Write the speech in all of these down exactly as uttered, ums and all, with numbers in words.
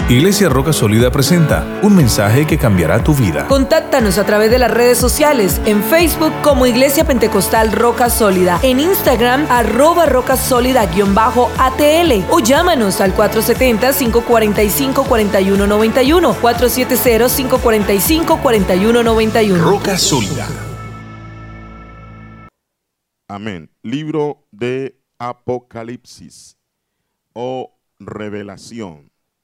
Iglesia Roca Sólida presenta un mensaje que cambiará tu vida. Contáctanos a través de las redes sociales, en Facebook como Iglesia Pentecostal Roca Sólida, en Instagram arroba Roca Sólida guión bajo A T L o llámanos al cuatro siete cero, cinco cuatro cinco, cuatro uno nueve uno, cuatro siete cero, cinco cuatro cinco, cuatro uno nueve uno. Roca Sólida. Amén. Libro de Apocalipsis o Revelación.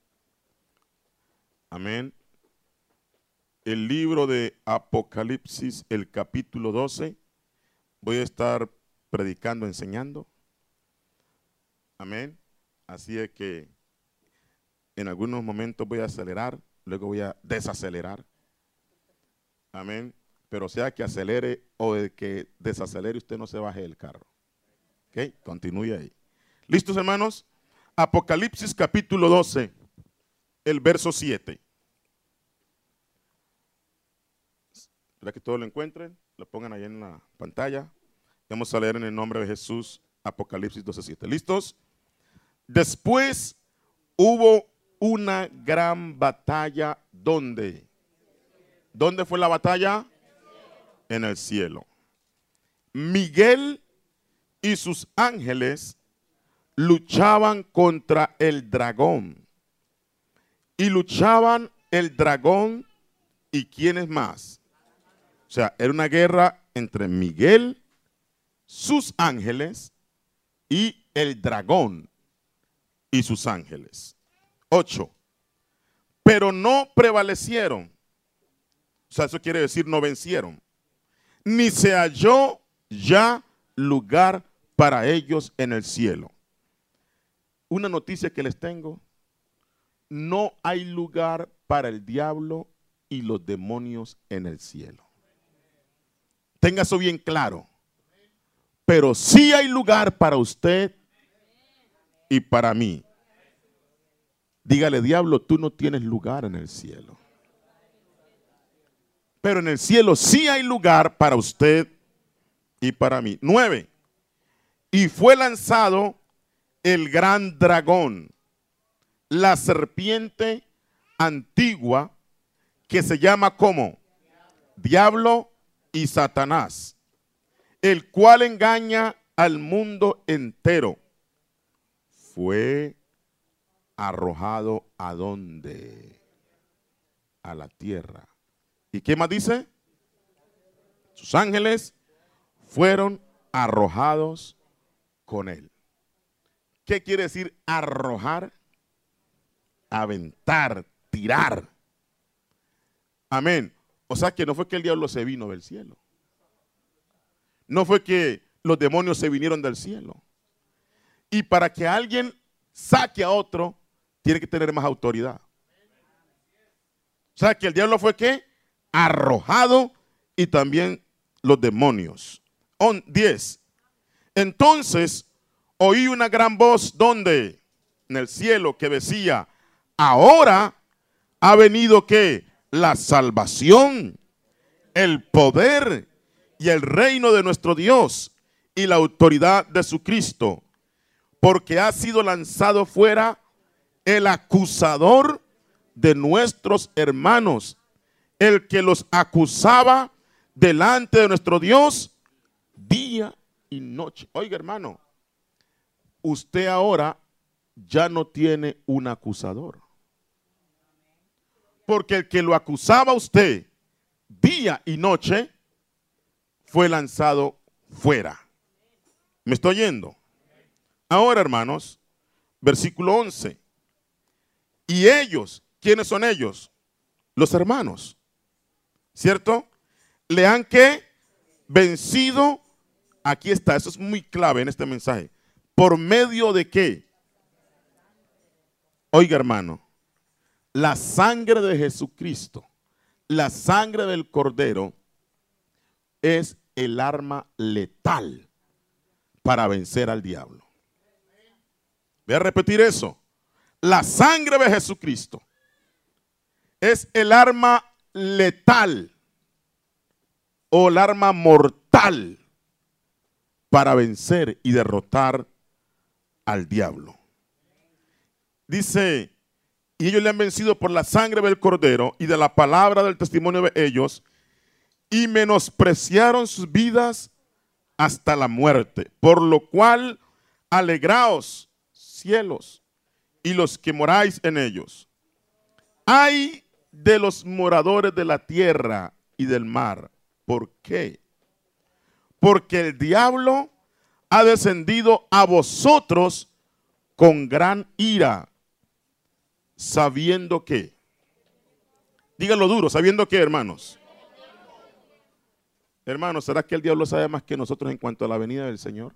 Amén. El libro de Apocalipsis, el capítulo doce. Voy a estar predicando, enseñando. Amén. Así es que en algunos momentos voy a acelerar, luego voy a desacelerar. Amén. Pero sea que acelere o de que desacelere, usted no se baje del carro. Ok, continúe ahí. ¿Listos, hermanos? Apocalipsis capítulo doce, el verso siete. Para que todos lo encuentren, lo pongan ahí en la pantalla. Vamos a leer en el nombre de Jesús, Apocalipsis doce siete. ¿Listos? Después hubo una gran batalla. ¿Dónde? ¿Dónde fue la batalla? En el cielo. Miguel y sus ángeles luchaban contra el dragón. Y luchaban el dragón y ¿quiénes más? O sea, era una guerra entre Miguel, sus ángeles y el dragón y sus ángeles. Ocho. Pero no prevalecieron. O sea, eso quiere decir no vencieron. Ni se halló ya lugar para ellos en el cielo. Una noticia que les tengo. No hay lugar para el diablo y los demonios en el cielo. Tenga eso bien claro. Pero sí hay lugar para usted y para mí. Dígale, diablo, tú no tienes lugar en el cielo. Pero en el cielo sí hay lugar para usted y para mí. Nueve. Y fue lanzado el gran dragón, la serpiente antigua, que se llama como Diablo y Satanás, el cual engaña al mundo entero. Fue arrojado ¿a dónde? A la tierra. ¿Y qué más dice? Sus ángeles fueron arrojados con él. ¿Qué quiere decir arrojar? Aventar, tirar. Amén. O sea que no fue que el diablo se vino del cielo. No fue que los demonios se vinieron del cielo. Y para que alguien saque a otro, tiene que tener más autoridad. O sea que el diablo fue ¿qué? Arrojado, y también los demonios. diez. Entonces oí una gran voz, ¿dónde? En el cielo, que decía: ahora ha venido ¿qué? La salvación, el poder y el reino de nuestro Dios y la autoridad de su Cristo, porque ha sido lanzado fuera el acusador de nuestros hermanos, el que los acusaba delante de nuestro Dios día y noche. Oiga, hermano, usted ahora ya no tiene un acusador. Porque el que lo acusaba a usted día y noche fue lanzado fuera. ¿Me estoy oyendo? Ahora, hermanos, versículo once. Y ellos, ¿quiénes son ellos? Los hermanos, ¿cierto? Le han que vencido. Aquí está, eso es muy clave en este mensaje. ¿Por medio de qué? Oiga, hermano, la sangre de Jesucristo, la sangre del Cordero, es el arma letal para vencer al diablo. Voy a repetir eso. La sangre de Jesucristo es el arma letal o el arma mortal para vencer y derrotar al diablo. Dice y ellos le han vencido por la sangre del Cordero y de la palabra del testimonio de ellos, y menospreciaron sus vidas hasta la muerte. Por lo cual, alegraos, cielos, y los que moráis en ellos. Ay de los moradores de la tierra y del mar. ¿Por qué? Porque el diablo ha descendido a vosotros con gran ira, sabiendo que, díganlo duro, sabiendo que, hermanos. Hermanos, ¿será que el diablo sabe más que nosotros en cuanto a la venida del Señor?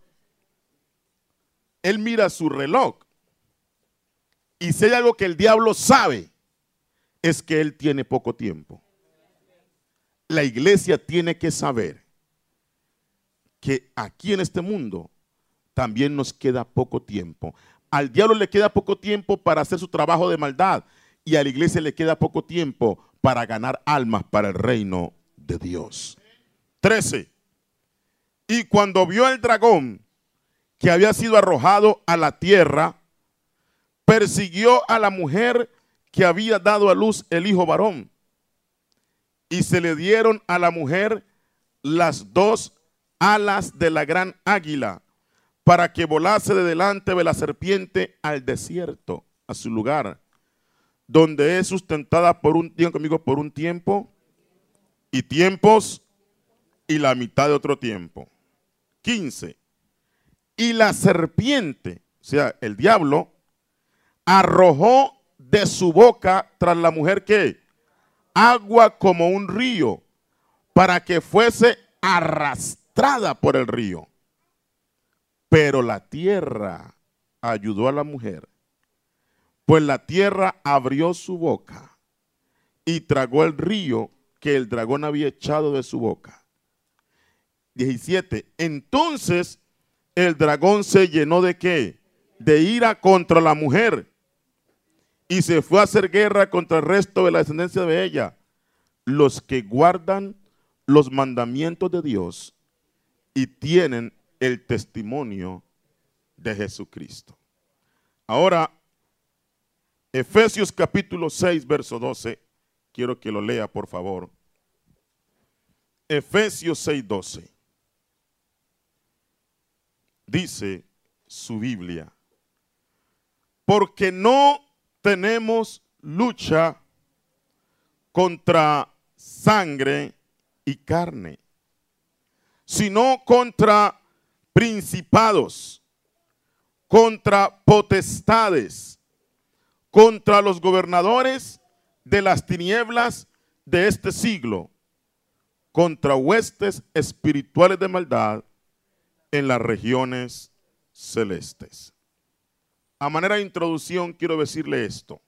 Él mira su reloj, y si hay algo que el diablo sabe, es que él tiene poco tiempo. La iglesia tiene que saber que aquí en este mundo también nos queda poco tiempo. Al diablo le queda poco tiempo para hacer su trabajo de maldad, y a la iglesia le queda poco tiempo para ganar almas para el reino de Dios. trece. Y cuando vio el dragón que había sido arrojado a la tierra, persiguió a la mujer que había dado a luz el hijo varón, y se le dieron a la mujer las dos alas de la gran águila, para que volase de delante de la serpiente al desierto, a su lugar, donde es sustentada por un tiempo, conmigo, por un tiempo y tiempos y la mitad de otro tiempo. quince. Y la serpiente, o sea, el diablo, arrojó de su boca tras la mujer que agua como un río, para que fuese arrastrada por el río. Pero la tierra ayudó a la mujer, pues la tierra abrió su boca y tragó el río que el dragón había echado de su boca. diecisiete. Entonces el dragón se llenó de ¿qué? De ira contra la mujer, y se fue a hacer guerra contra el resto de la descendencia de ella, los que guardan los mandamientos de Dios y tienen el testimonio de Jesucristo. Ahora, Efesios capítulo seis, verso doce, quiero que lo lea, por favor. Efesios seis, doce. Dice su Biblia: porque no tenemos lucha contra sangre y carne, sino contra principados, contra potestades, contra los gobernadores de las tinieblas de este siglo, contra huestes espirituales de maldad en las regiones celestes. A manera de introducción quiero decirle esto.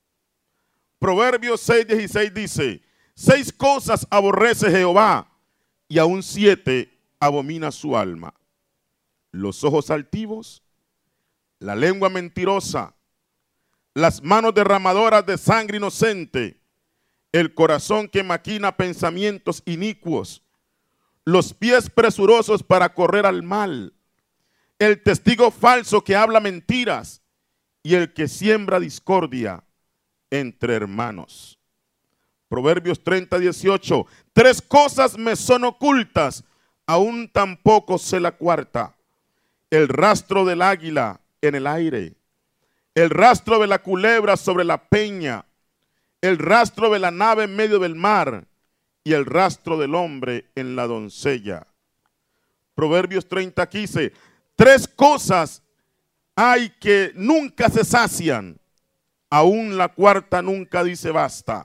Proverbios seis, dieciséis dice: seis cosas aborrece Jehová, y aún siete abomina su alma: los ojos altivos, la lengua mentirosa, las manos derramadoras de sangre inocente, el corazón que maquina pensamientos inicuos, los pies presurosos para correr al mal, el testigo falso que habla mentiras, y el que siembra discordia entre hermanos. Proverbios treinta, dieciocho. Tres cosas me son ocultas, aún tampoco sé la cuarta: el rastro del águila en el aire, el rastro de la culebra sobre la peña, el rastro de la nave en medio del mar, y el rastro del hombre en la doncella. Proverbios treinta, quince. Tres cosas hay que nunca se sacian, aún la cuarta nunca dice basta: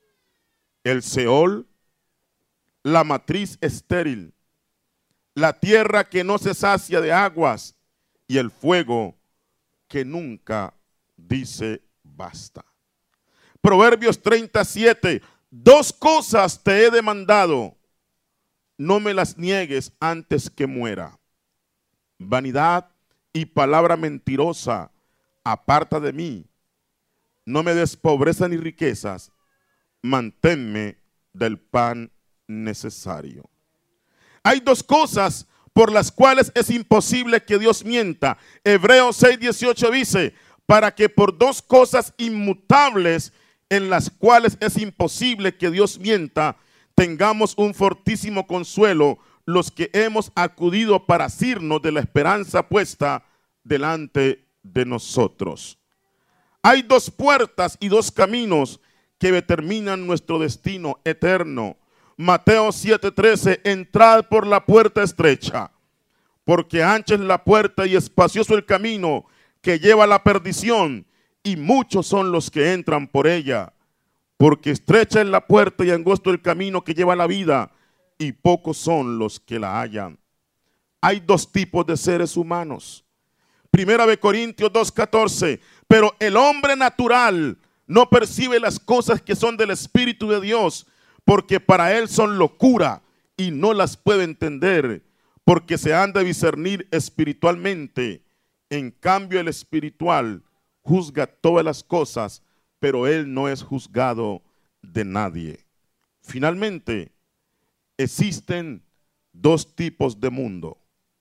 el Seol, la matriz estéril, la tierra que no se sacia de aguas, y el fuego que nunca dice basta. Proverbios treinta, siete. Dos cosas te he demandado, no me las niegues antes que muera: vanidad y palabra mentirosa, aparta de mí. No me des pobreza ni riquezas, manténme del pan necesario. Hay dos cosas por las cuales es imposible que Dios mienta. Hebreos seis, dieciocho dice: para que por dos cosas inmutables en las cuales es imposible que Dios mienta, tengamos un fortísimo consuelo los que hemos acudido para asirnos de la esperanza puesta delante de nosotros. Hay dos puertas y dos caminos que determinan nuestro destino eterno. Mateo siete trece, entrad por la puerta estrecha, porque ancha es la puerta y espacioso el camino que lleva a la perdición, y muchos son los que entran por ella. Porque estrecha es la puerta y angosto el camino que lleva a la vida, y pocos son los que la hallan. Hay dos tipos de seres humanos. Primera de Corintios dos catorce, pero el hombre natural no percibe las cosas que son del Espíritu de Dios, porque para él son locura y no las puede entender, porque se han de discernir espiritualmente. En cambio el espiritual juzga todas las cosas, pero él no es juzgado de nadie. Finalmente, existen dos tipos de mundo: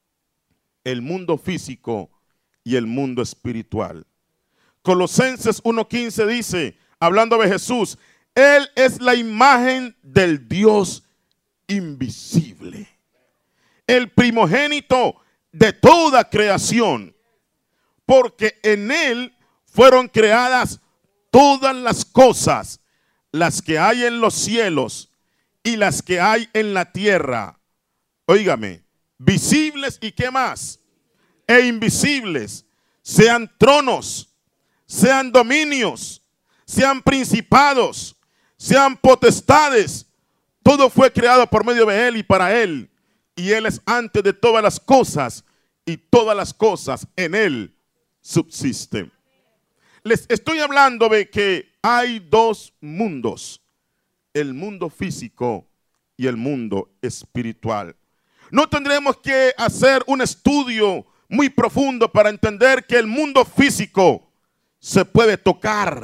el mundo físico y el mundo espiritual. Colosenses uno quince dice, hablando de Jesús, Él es la imagen del Dios invisible, el primogénito de toda creación, porque en Él fueron creadas todas las cosas, las que hay en los cielos y las que hay en la tierra. Óigame, visibles y qué más, e invisibles, sean tronos, sean dominios, sean principados, sean potestades. Todo fue creado por medio de Él y para Él. Y Él es antes de todas las cosas, y todas las cosas en Él subsisten. Les estoy hablando de que hay dos mundos: el mundo físico y el mundo espiritual. No tendremos que hacer un estudio muy profundo para entender que el mundo físico se puede tocar,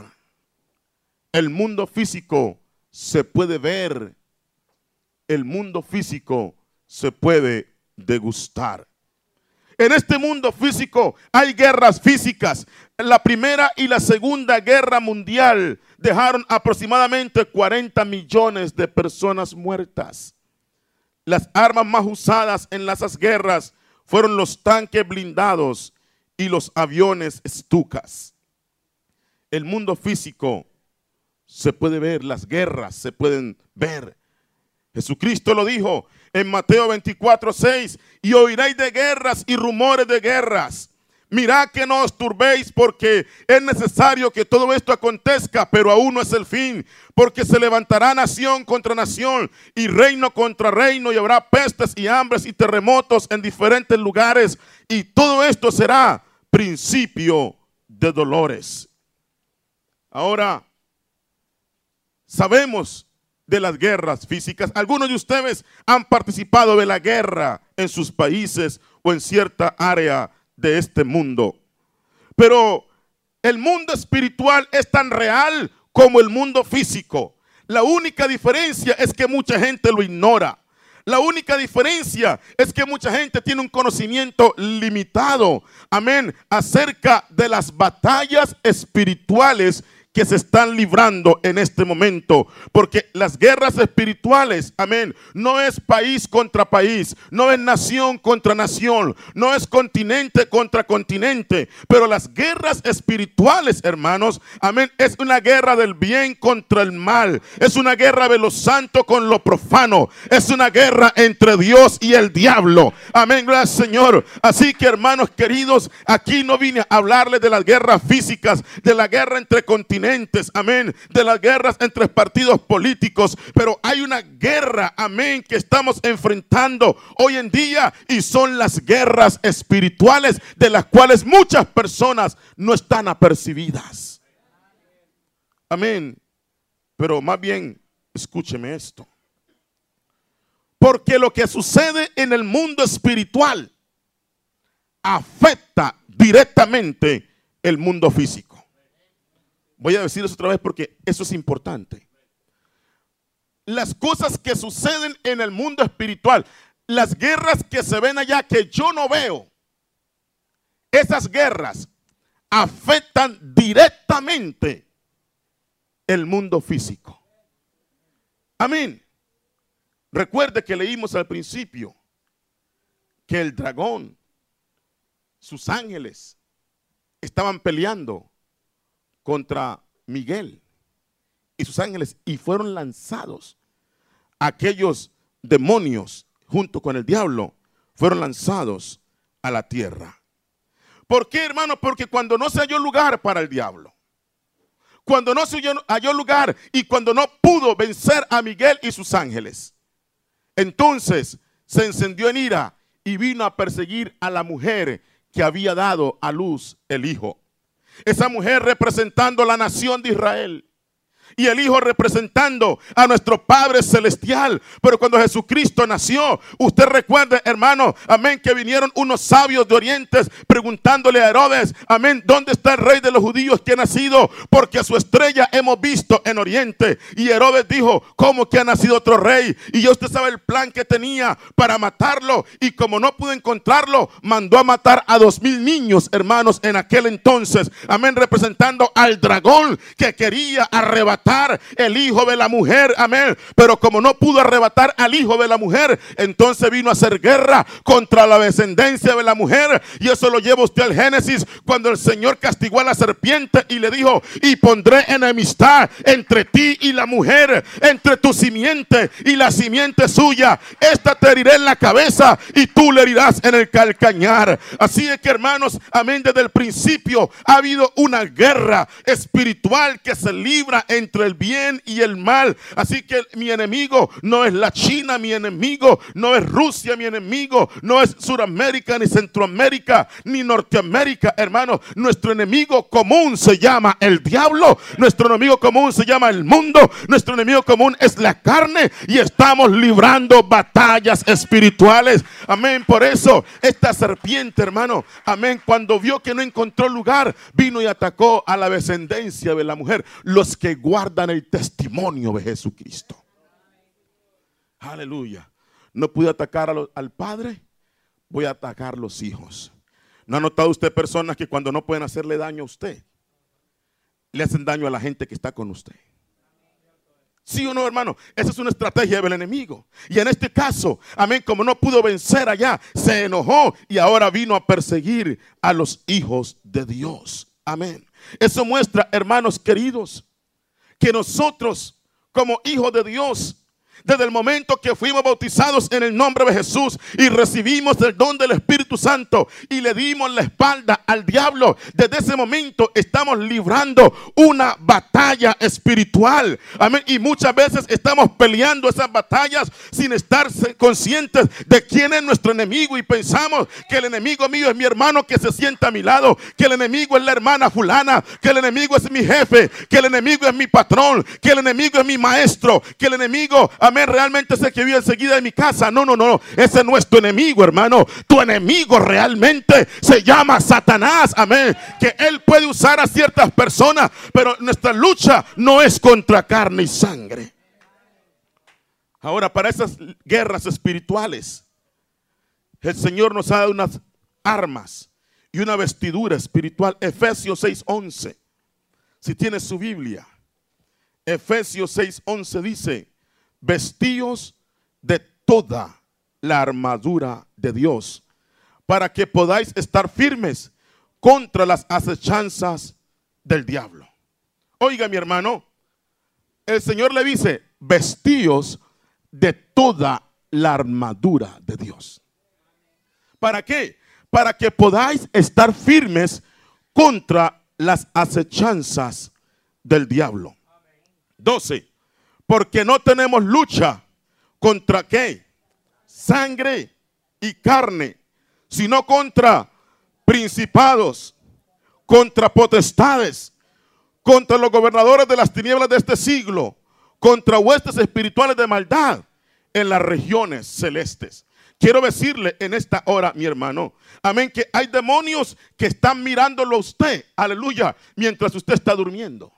el mundo físico se puede ver, el mundo físico se puede degustar. En este mundo físico hay guerras físicas. La primera y la segunda guerra mundial dejaron aproximadamente cuarenta millones de personas muertas. Las armas más usadas en esas guerras fueron los tanques blindados y los aviones Stukas. El mundo físico se puede ver, las guerras se pueden ver. Jesucristo lo dijo en Mateo veinticuatro seis, y oiréis de guerras y rumores de guerras. Mirad que no os turbéis, porque es necesario que todo esto acontezca, pero aún no es el fin, porque se levantará nación contra nación y reino contra reino, y habrá pestes y hambres y terremotos en diferentes lugares, y todo esto será principio de dolores. Ahora, sabemos de las guerras físicas. Algunos de ustedes han participado de la guerra en sus países o en cierta área de este mundo. Pero el mundo espiritual es tan real como el mundo físico. La única diferencia es que mucha gente lo ignora. La única diferencia es que mucha gente tiene un conocimiento limitado, amén, acerca de las batallas espirituales que se están librando en este momento, porque las guerras espirituales, amén, no es país contra país, no es nación contra nación, no es continente contra continente, pero las guerras espirituales, hermanos, amén, es una guerra del bien contra el mal, es una guerra de lo santo con lo profano, es una guerra entre Dios y el diablo, amén, gracias Señor. Así que, hermanos queridos, aquí no vine a hablarles de las guerras físicas, de la guerra entre continentes, amén, de las guerras entre partidos políticos, pero hay una guerra, amén, que estamos enfrentando hoy en día, y son las guerras espirituales, de las cuales muchas personas no están apercibidas. Amén. Pero más bien, escúcheme esto, porque lo que sucede en el mundo espiritual afecta directamente el mundo físico. Voy a decir eso otra vez porque eso es importante. Las cosas que suceden en el mundo espiritual, las guerras que se ven allá que yo no veo, esas guerras afectan directamente el mundo físico. Amén. Recuerde que leímos al principio que el dragón, sus ángeles, estaban peleando contra Miguel y sus ángeles, y fueron lanzados aquellos demonios junto con el diablo, fueron lanzados a la tierra. ¿Por qué, hermano? Porque cuando no se halló lugar para el diablo, cuando no se halló lugar y cuando no pudo vencer a Miguel y sus ángeles, entonces se encendió en ira y vino a perseguir a la mujer que había dado a luz el hijo. Esa mujer representando a la nación de Israel. Y el Hijo representando a nuestro Padre Celestial. Pero cuando Jesucristo nació, usted recuerda, hermano, amén, que vinieron unos sabios de Orientes preguntándole a Herodes, amén, ¿dónde está el rey de los judíos que ha nacido? Porque su estrella hemos visto en Oriente. Y Herodes dijo, ¿cómo que ha nacido otro rey? Y ya usted sabe el plan que tenía para matarlo. Y como no pudo encontrarlo, mandó a matar a dos mil niños, hermanos, en aquel entonces. Amén, representando al dragón que quería arrebatar el hijo de la mujer, amén. Pero como no pudo arrebatar al hijo de la mujer, entonces vino a hacer guerra contra la descendencia de la mujer. Y eso lo lleva usted al Génesis, cuando el Señor castigó a la serpiente y le dijo, y pondré enemistad entre ti y la mujer, entre tu simiente y la simiente suya. Esta te heriré en la cabeza y tú le herirás en el calcañar. Así es que, hermanos, amén, desde el principio ha habido una guerra espiritual que se libra entre entre el bien y el mal. Así que mi enemigo no es la China, mi enemigo no es Rusia, mi enemigo no es Suramérica, ni Centroamérica, ni Norteamérica, hermano. Nuestro enemigo común se llama el diablo, nuestro enemigo común se llama el mundo, nuestro enemigo común es la carne, y estamos librando batallas espirituales. Amén. Por eso esta serpiente, hermano, amén, cuando vio que no encontró lugar, vino y atacó a la descendencia de la mujer, los que guardan guardan el testimonio de Jesucristo. Aleluya. No pude atacar a lo, al padre, voy a atacar a los hijos. ¿No ha notado usted personas que cuando no pueden hacerle daño a usted, le hacen daño a la gente que está con usted? ¿Sí o no, hermano? Esa es una estrategia del enemigo. Y en este caso, amén, como no pudo vencer allá, se enojó y ahora vino a perseguir a los hijos de Dios. Amén. Eso muestra, hermanos queridos, que nosotros como hijos de Dios, desde el momento que fuimos bautizados en el nombre de Jesús y recibimos el don del Espíritu Santo y le dimos la espalda al diablo, desde ese momento estamos librando una batalla espiritual. Amén. Y muchas veces estamos peleando esas batallas sin estar conscientes de quién es nuestro enemigo, y pensamos que el enemigo mío es mi hermano que se sienta a mi lado, que el enemigo es la hermana fulana, que el enemigo es mi jefe, que el enemigo es mi patrón, que el enemigo es mi maestro, que el enemigo, amén, realmente ese que vive enseguida de mi casa. No, no, no, ese no es tu enemigo, hermano. Tu enemigo realmente se llama Satanás, amén. Que él puede usar a ciertas personas, pero nuestra lucha no es contra carne y sangre. Ahora, para esas guerras espirituales, el Señor nos ha dado unas armas y una vestidura espiritual. Efesios seis once. Si tiene su Biblia, Efesios seis once dice: vestíos de toda la armadura de Dios, para que podáis estar firmes contra las acechanzas del diablo. Oiga, mi hermano, el Señor le dice: vestíos de toda la armadura de Dios. ¿Para qué? Para que podáis estar firmes contra las acechanzas del diablo. doce. Porque no tenemos lucha contra ¿qué? Sangre y carne, sino contra principados, contra potestades, contra los gobernadores de las tinieblas de este siglo, contra huestes espirituales de maldad en las regiones celestes. Quiero decirle en esta hora, mi hermano, amén, que hay demonios que están mirándolo a usted, aleluya, mientras usted está durmiendo.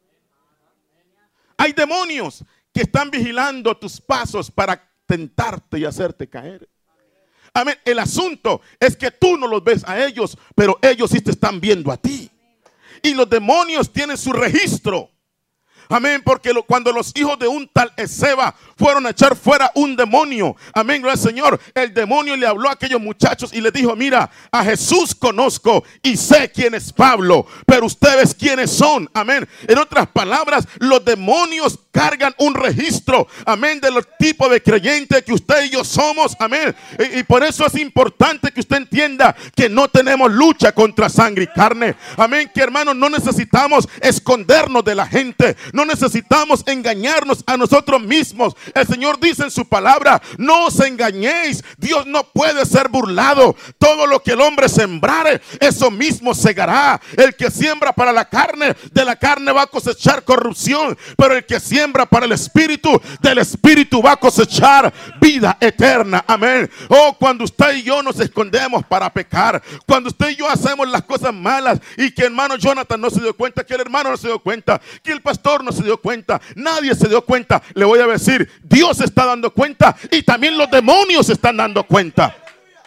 Hay demonios que están vigilando tus pasos para tentarte y hacerte caer. Amén. El asunto es que tú no los ves a ellos, pero ellos sí te están viendo a ti. Y los demonios tienen su registro. Amén, porque lo, cuando los hijos de un tal Ezeba fueron a echar fuera un demonio, amén, gloria al Señor, el demonio le habló a aquellos muchachos y les dijo: mira, a Jesús conozco y sé quién es Pablo, pero ustedes quiénes son. Amén. En otras palabras, los demonios cargan un registro, amén, de los tipos de creyentes que usted y yo somos. Amén. Y, y por eso es importante que usted entienda que no tenemos lucha contra sangre y carne. Amén, que hermanos, no necesitamos escondernos de la gente. No necesitamos engañarnos a nosotros mismos. El Señor dice en su palabra: no os engañéis, Dios no puede ser burlado. Todo lo que el hombre sembrare, eso mismo segará. El que siembra para la carne, de la carne va a cosechar corrupción, pero el que siembra para el espíritu, del espíritu va a cosechar vida eterna. Amén. Oh, cuando usted y yo nos escondemos para pecar, cuando usted y yo hacemos las cosas malas y que hermano Jonathan no se dio cuenta, que el hermano no se dio cuenta, que el pastor no se dio cuenta, nadie se dio cuenta, le voy a decir: Dios se está dando cuenta y también los demonios se están dando cuenta.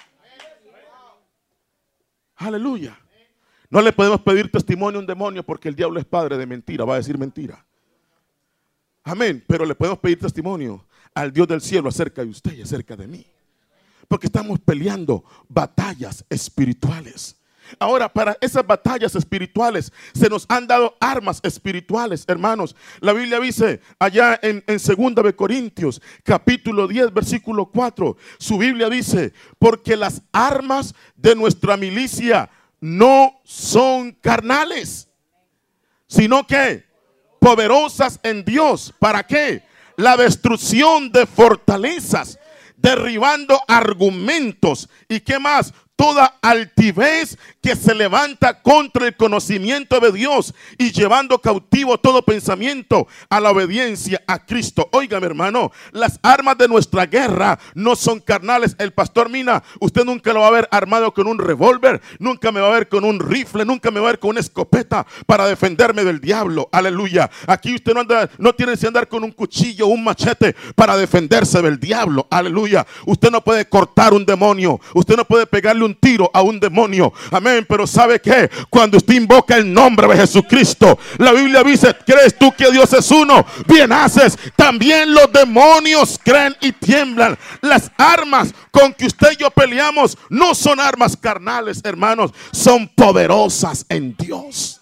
Aleluya. No le podemos pedir testimonio a un demonio porque el diablo es padre de mentira, va a decir mentira. Amén. Pero le podemos pedir testimonio al Dios del cielo acerca de usted y acerca de mí, porque estamos peleando batallas espirituales. Ahora, para esas batallas espirituales se nos han dado armas espirituales, hermanos. La Biblia dice allá en, en segunda de Corintios capítulo diez versículo cuatro, su Biblia dice: porque las armas de nuestra milicia no son carnales, sino que poderosas en Dios. ¿Para qué? La destrucción de fortalezas, derribando argumentos. ¿Y qué más? Toda altivez que se levanta contra el conocimiento de Dios y llevando cautivo todo pensamiento a la obediencia a Cristo. Óigame, hermano, las armas de nuestra guerra no son carnales. El pastor Mina, usted nunca lo va a ver armado con un revólver, nunca me va a ver con un rifle, nunca me va a ver con una escopeta para defenderme del diablo. Aleluya. Aquí usted no anda, no tiene que andar con un cuchillo o un machete para defenderse del diablo. Aleluya. Usted no puede cortar un demonio, usted no puede pegarle un tiro a un demonio. Amén. Pero ¿sabe qué? Cuando usted invoca el nombre de Jesucristo, la Biblia dice: ¿crees tú que Dios es uno? Bien haces. También los demonios creen y tiemblan. Las armas con que usted y yo peleamos no son armas carnales, hermanos, son poderosas en Dios.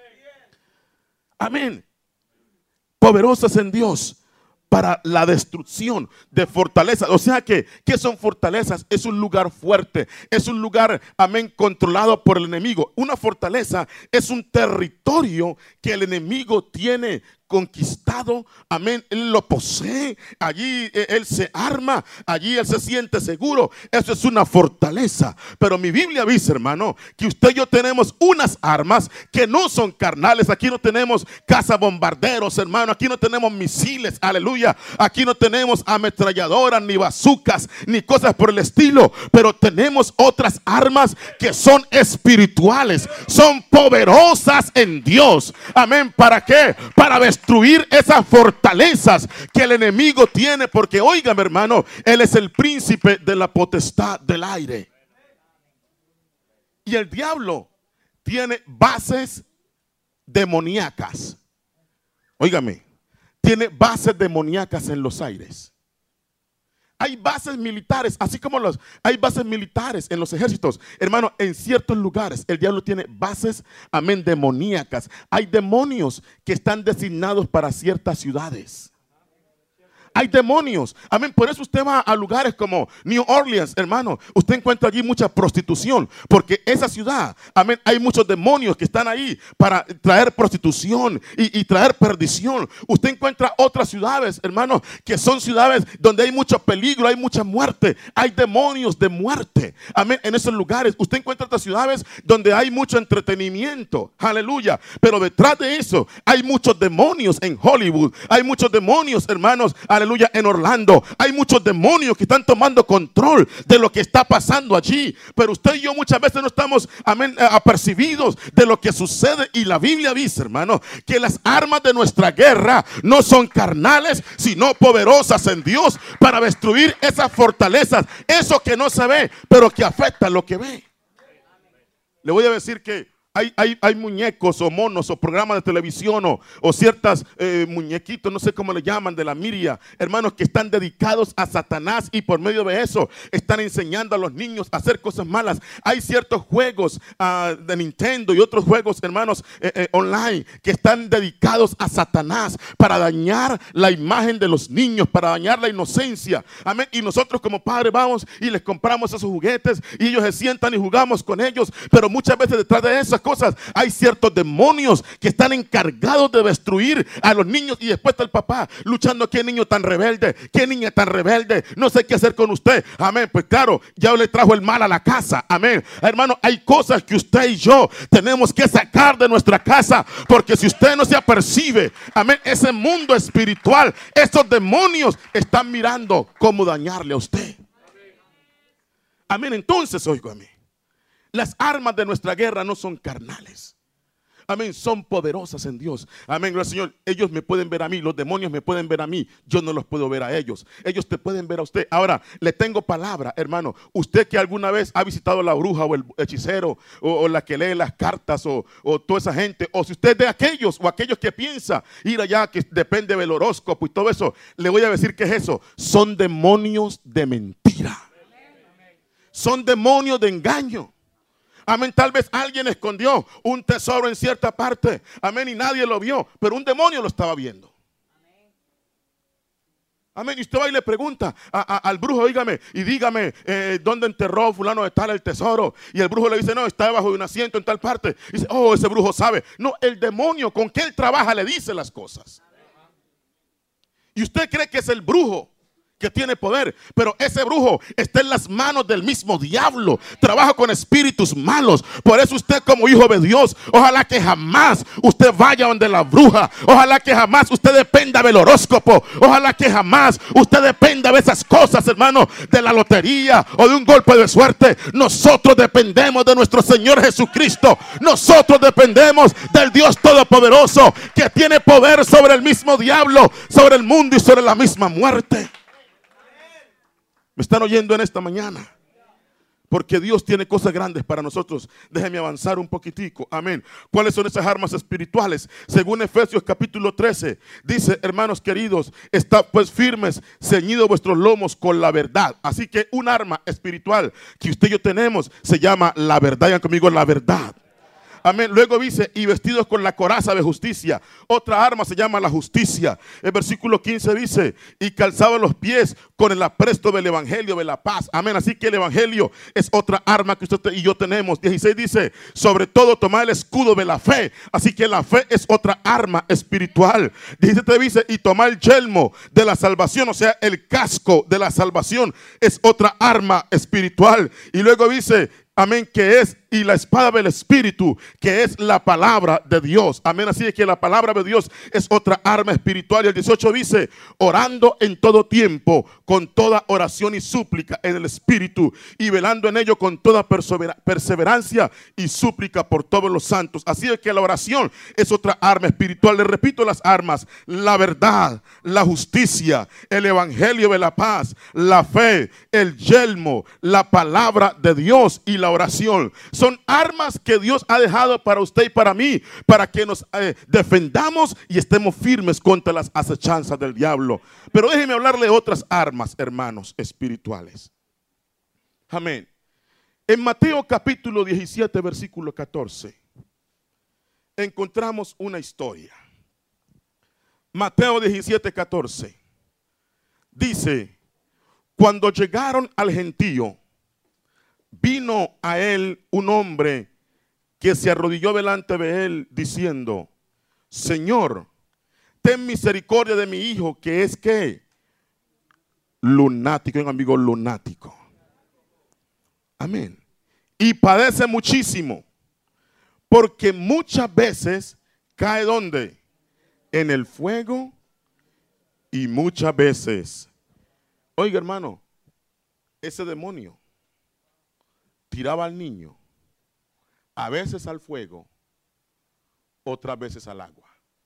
Amén. Poderosas en Dios para la destrucción de fortalezas. O sea que, ¿qué son fortalezas? Es un lugar fuerte, es un lugar, amén, controlado por el enemigo. Una fortaleza es un territorio que el enemigo tiene conquistado, amén, él lo posee, allí eh, él se arma, allí él se siente seguro. Eso es una fortaleza. Pero mi Biblia dice, hermano, que usted y yo tenemos unas armas que no son carnales. Aquí no tenemos cazabombarderos, hermano, aquí no tenemos misiles, aleluya, aquí no tenemos ametralladoras, ni bazucas, ni cosas por el estilo, pero tenemos otras armas que son espirituales, son poderosas en Dios. Amén. ¿Para qué? Para destruir esas fortalezas que el enemigo tiene, porque óigame, hermano, él es el príncipe de la potestad del aire. Y el diablo tiene bases demoníacas. Óigame, tiene bases demoníacas en los aires. Hay bases militares, así como los, hay bases militares en los ejércitos. Hermano, en ciertos lugares el diablo tiene bases, amén, demoníacas. Hay demonios que están designados para ciertas ciudades. Hay demonios, amén. Por eso usted va a lugares como New Orleans, hermano, usted encuentra allí mucha prostitución, porque esa ciudad, amén, hay muchos demonios que están ahí para traer prostitución y, y traer perdición. Usted encuentra otras ciudades, hermano, que son ciudades donde hay mucho peligro, hay mucha muerte, hay demonios de muerte, amén. En esos lugares usted encuentra otras ciudades donde hay mucho entretenimiento, aleluya. Pero detrás de eso hay muchos demonios en Hollywood, hay muchos demonios, hermanos, aleluya, en Orlando. Hay muchos demonios que están tomando control de lo que está pasando allí. Pero usted y yo muchas veces no estamos, amén, apercibidos de lo que sucede. Y la Biblia dice, hermano, que las armas de nuestra guerra no son carnales, sino poderosas en Dios para destruir esas fortalezas. Eso que no se ve, pero que afecta lo que ve. Le voy a decir que Hay, hay, hay muñecos o monos o programas de televisión o, o ciertas eh, muñequitos, no sé cómo le llaman, de la Miria, hermanos, que están dedicados a Satanás y por medio de eso están enseñando a los niños a hacer cosas malas. Hay ciertos juegos uh, de Nintendo y otros juegos, hermanos, eh, eh, online que están dedicados a Satanás para dañar la imagen de los niños, para dañar la inocencia. Amén. Y nosotros como padres vamos y les compramos esos juguetes y ellos se sientan y jugamos con ellos, pero muchas veces detrás de esas cosas hay ciertos demonios que están encargados de destruir a los niños, y después está el papá luchando. Qué niño tan rebelde, qué niña tan rebelde, no sé qué hacer con usted. Amén. Pues claro, ya le trajo el mal a la casa. Amén. Hermano, hay cosas que usted y yo tenemos que sacar de nuestra casa, porque si usted no se apercibe, amén, ese mundo espiritual, esos demonios están mirando cómo dañarle a usted. Amén. Entonces, oigo a mí, las armas de nuestra guerra no son carnales. Amén, son poderosas en Dios. Amén, gracias Señor. Ellos me pueden ver a mí, los demonios me pueden ver a mí, yo no los puedo ver a ellos. Ellos te pueden ver a usted. Ahora, le tengo palabra, hermano. Usted que alguna vez ha visitado a la bruja o el hechicero o, o la que lee las cartas o, o toda esa gente, o si usted es de aquellos o aquellos que piensa ir allá, que depende del horóscopo y todo eso, le voy a decir que es eso. Son demonios de mentira. Son demonios de engaño. Amén, tal vez alguien escondió un tesoro en cierta parte. Amén, y nadie lo vio, pero un demonio lo estaba viendo. Amén, y usted va y le pregunta a, a, al brujo, dígame, y dígame eh, dónde enterró fulano de tal el tesoro. Y el brujo le dice, no, está debajo de un asiento en tal parte. Y dice, oh, ese brujo sabe. No, el demonio con que él trabaja le dice las cosas. Y usted cree que es el brujo que tiene poder, pero ese brujo está en las manos del mismo diablo. Trabaja con espíritus malos. Por eso usted, como hijo de Dios, ojalá que jamás usted vaya donde la bruja. Ojalá que jamás usted dependa del horóscopo. Ojalá que jamás usted dependa de esas cosas, hermano, de la lotería o de un golpe de suerte. Nosotros dependemos de nuestro Señor Jesucristo. Nosotros dependemos del Dios Todopoderoso, que tiene poder sobre el mismo diablo, sobre el mundo y sobre la misma muerte. ¿Me están oyendo en esta mañana? Porque Dios tiene cosas grandes para nosotros. Déjenme avanzar un poquitico. Amén. ¿Cuáles son esas armas espirituales? Según Efesios capítulo trece, dice, hermanos queridos, estad pues firmes, ceñidos vuestros lomos con la verdad. Así que un arma espiritual que usted y yo tenemos se llama la verdad. Digan conmigo, la verdad. Amén. Luego dice, y vestidos con la coraza de justicia. Otra arma se llama la justicia. El versículo quince dice, y calzaban los pies con el apresto del evangelio de la paz. Amén. Así que el evangelio es otra arma que usted y yo tenemos. dieciséis dice, sobre todo tomar el escudo de la fe. Así que la fe es otra arma espiritual. diecisiete dice, y tomar el yelmo de la salvación, o sea, el casco de la salvación es otra arma espiritual. Y luego dice, amén, que es, y la espada del Espíritu, que es la palabra de Dios. Amén, así es que la palabra de Dios es otra arma espiritual. Y el dieciocho dice, orando en todo tiempo, con toda oración y súplica en el Espíritu, y velando en ello con toda persever perseverancia y súplica por todos los santos. Así es que la oración es otra arma espiritual. Le repito las armas: la verdad, la justicia, el evangelio de la paz, la fe, el yelmo, la palabra de Dios y la oración. Son armas que Dios ha dejado para usted y para mí, para que nos eh, defendamos y estemos firmes contra las acechanzas del diablo. Pero déjenme hablarle de otras armas, hermanos, espirituales. Amén. En Mateo capítulo diecisiete, versículo catorce, encontramos una historia. Mateo diecisiete, catorce. Dice, cuando llegaron al gentío, vino a él un hombre que se arrodilló delante de él diciendo, Señor, ten misericordia de mi hijo, que es que lunático, un amigo lunático. Amén. Y padece muchísimo, porque muchas veces cae ¿dónde? En el fuego, y muchas veces, oiga hermano, ese demonio tiraba al niño, a veces al fuego, otras veces al agua.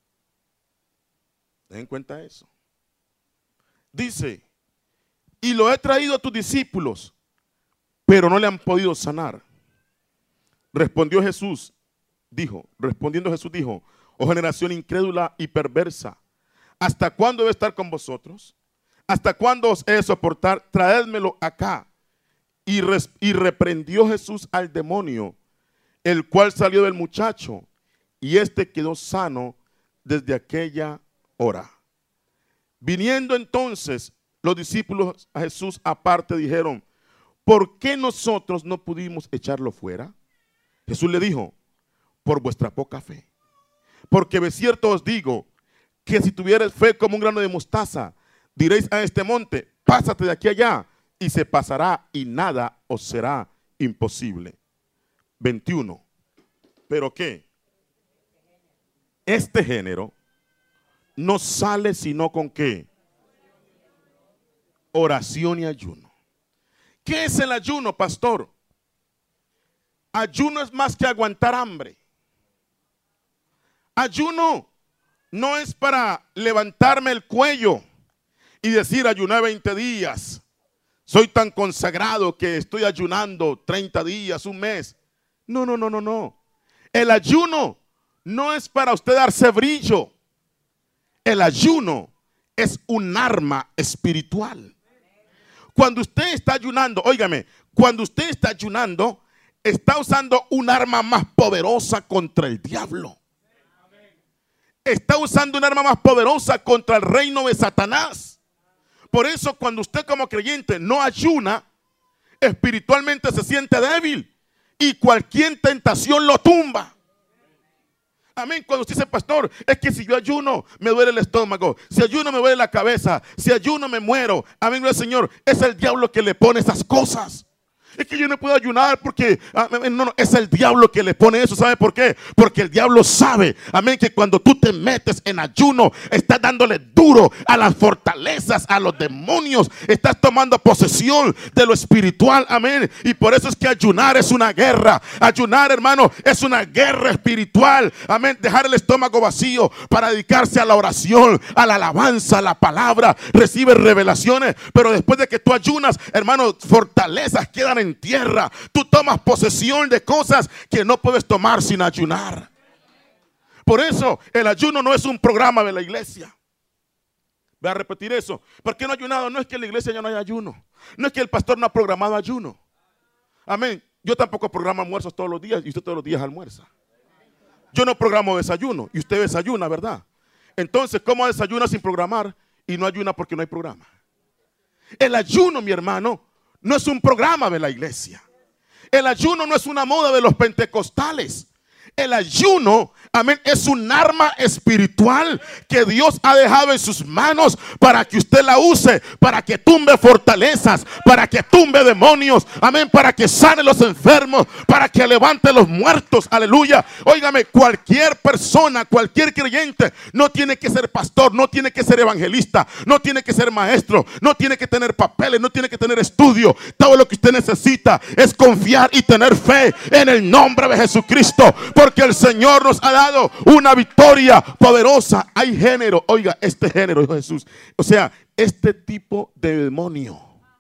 Den cuenta eso. Dice, y lo he traído a tus discípulos, pero no le han podido sanar. Respondió Jesús dijo, respondiendo Jesús dijo, oh generación incrédula y perversa, ¿hasta cuándo he de estar con vosotros? ¿Hasta cuándo os he de soportar? Traédmelo acá. Y, res, y reprendió Jesús al demonio, el cual salió del muchacho, y éste quedó sano desde aquella hora. Viniendo entonces los discípulos a Jesús aparte, dijeron, ¿por qué nosotros no pudimos echarlo fuera? Jesús le dijo, por vuestra poca fe. Porque de cierto os digo, que si tuvierais fe como un grano de mostaza, diréis a este monte, pásate de aquí allá, y se pasará, y nada os será imposible. veintiuno. ¿Pero qué? Este género no sale sino con ¿qué? Oración y ayuno. ¿Qué es el ayuno, pastor? Ayuno es más que aguantar hambre. Ayuno no es para levantarme el cuello y decir ayuné veinte días. Soy tan consagrado que estoy ayunando treinta días, un mes. No, no, no, no, no. El ayuno no es para usted darse brillo. El ayuno es un arma espiritual. Cuando usted está ayunando, óigame, cuando usted está ayunando, está usando un arma más poderosa contra el diablo. Está usando un arma más poderosa contra el reino de Satanás. Por eso cuando usted como creyente no ayuna, espiritualmente se siente débil y cualquier tentación lo tumba. Amén. Cuando usted dice, pastor, es que si yo ayuno me duele el estómago, si ayuno me duele la cabeza, si ayuno me muero. Amén, gloria al Señor. Es el diablo que le pone esas cosas. Es que yo no puedo ayunar porque, amén, no, no, es el diablo que le pone eso. ¿Sabe por qué? Porque el diablo sabe, amén, que cuando tú te metes en ayuno, estás dándole duro a las fortalezas, a los demonios, estás tomando posesión de lo espiritual, amén. Y por eso es que ayunar es una guerra. Ayunar, hermano, es una guerra espiritual, amén. Dejar el estómago vacío para dedicarse a la oración, a la alabanza, a la palabra. Recibe revelaciones, pero después de que tú ayunas, hermano, fortalezas quedan en en tierra. Tú tomas posesión de cosas que no puedes tomar sin ayunar. Por eso el ayuno no es un programa de la iglesia. Voy a repetir eso. ¿Por qué no ha ayunado? No es que en la iglesia ya no haya ayuno. No es que el pastor no ha programado ayuno. Amén. Yo tampoco programo almuerzos todos los días y usted todos los días almuerza. Yo no programo desayuno y usted desayuna, ¿verdad? Entonces, ¿cómo desayuna sin programar y no ayuna porque no hay programa? El ayuno, mi hermano, no es un programa de la iglesia. El ayuno no es una moda de los pentecostales. El ayuno, amén, es un arma espiritual que Dios ha dejado en sus manos para que usted la use, para que tumbe fortalezas, para que tumbe demonios, amén, para que sane los enfermos, para que levante los muertos, aleluya. Óigame, cualquier persona, cualquier creyente, no tiene que ser pastor, no tiene que ser evangelista, no tiene que ser maestro, no tiene que tener papeles, no tiene que tener estudio. Todo lo que usted necesita es confiar y tener fe en el nombre de Jesucristo. Porque el Señor nos ha dado una victoria poderosa. Hay género, oiga, este género, dijo Jesús. O sea, este tipo de demonio.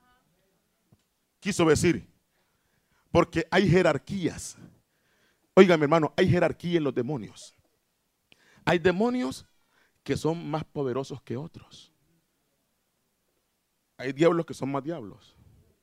Quiso decir, porque hay jerarquías. Oiga, mi hermano, hay jerarquía en los demonios. Hay demonios que son más poderosos que otros. Hay diablos que son más diablos.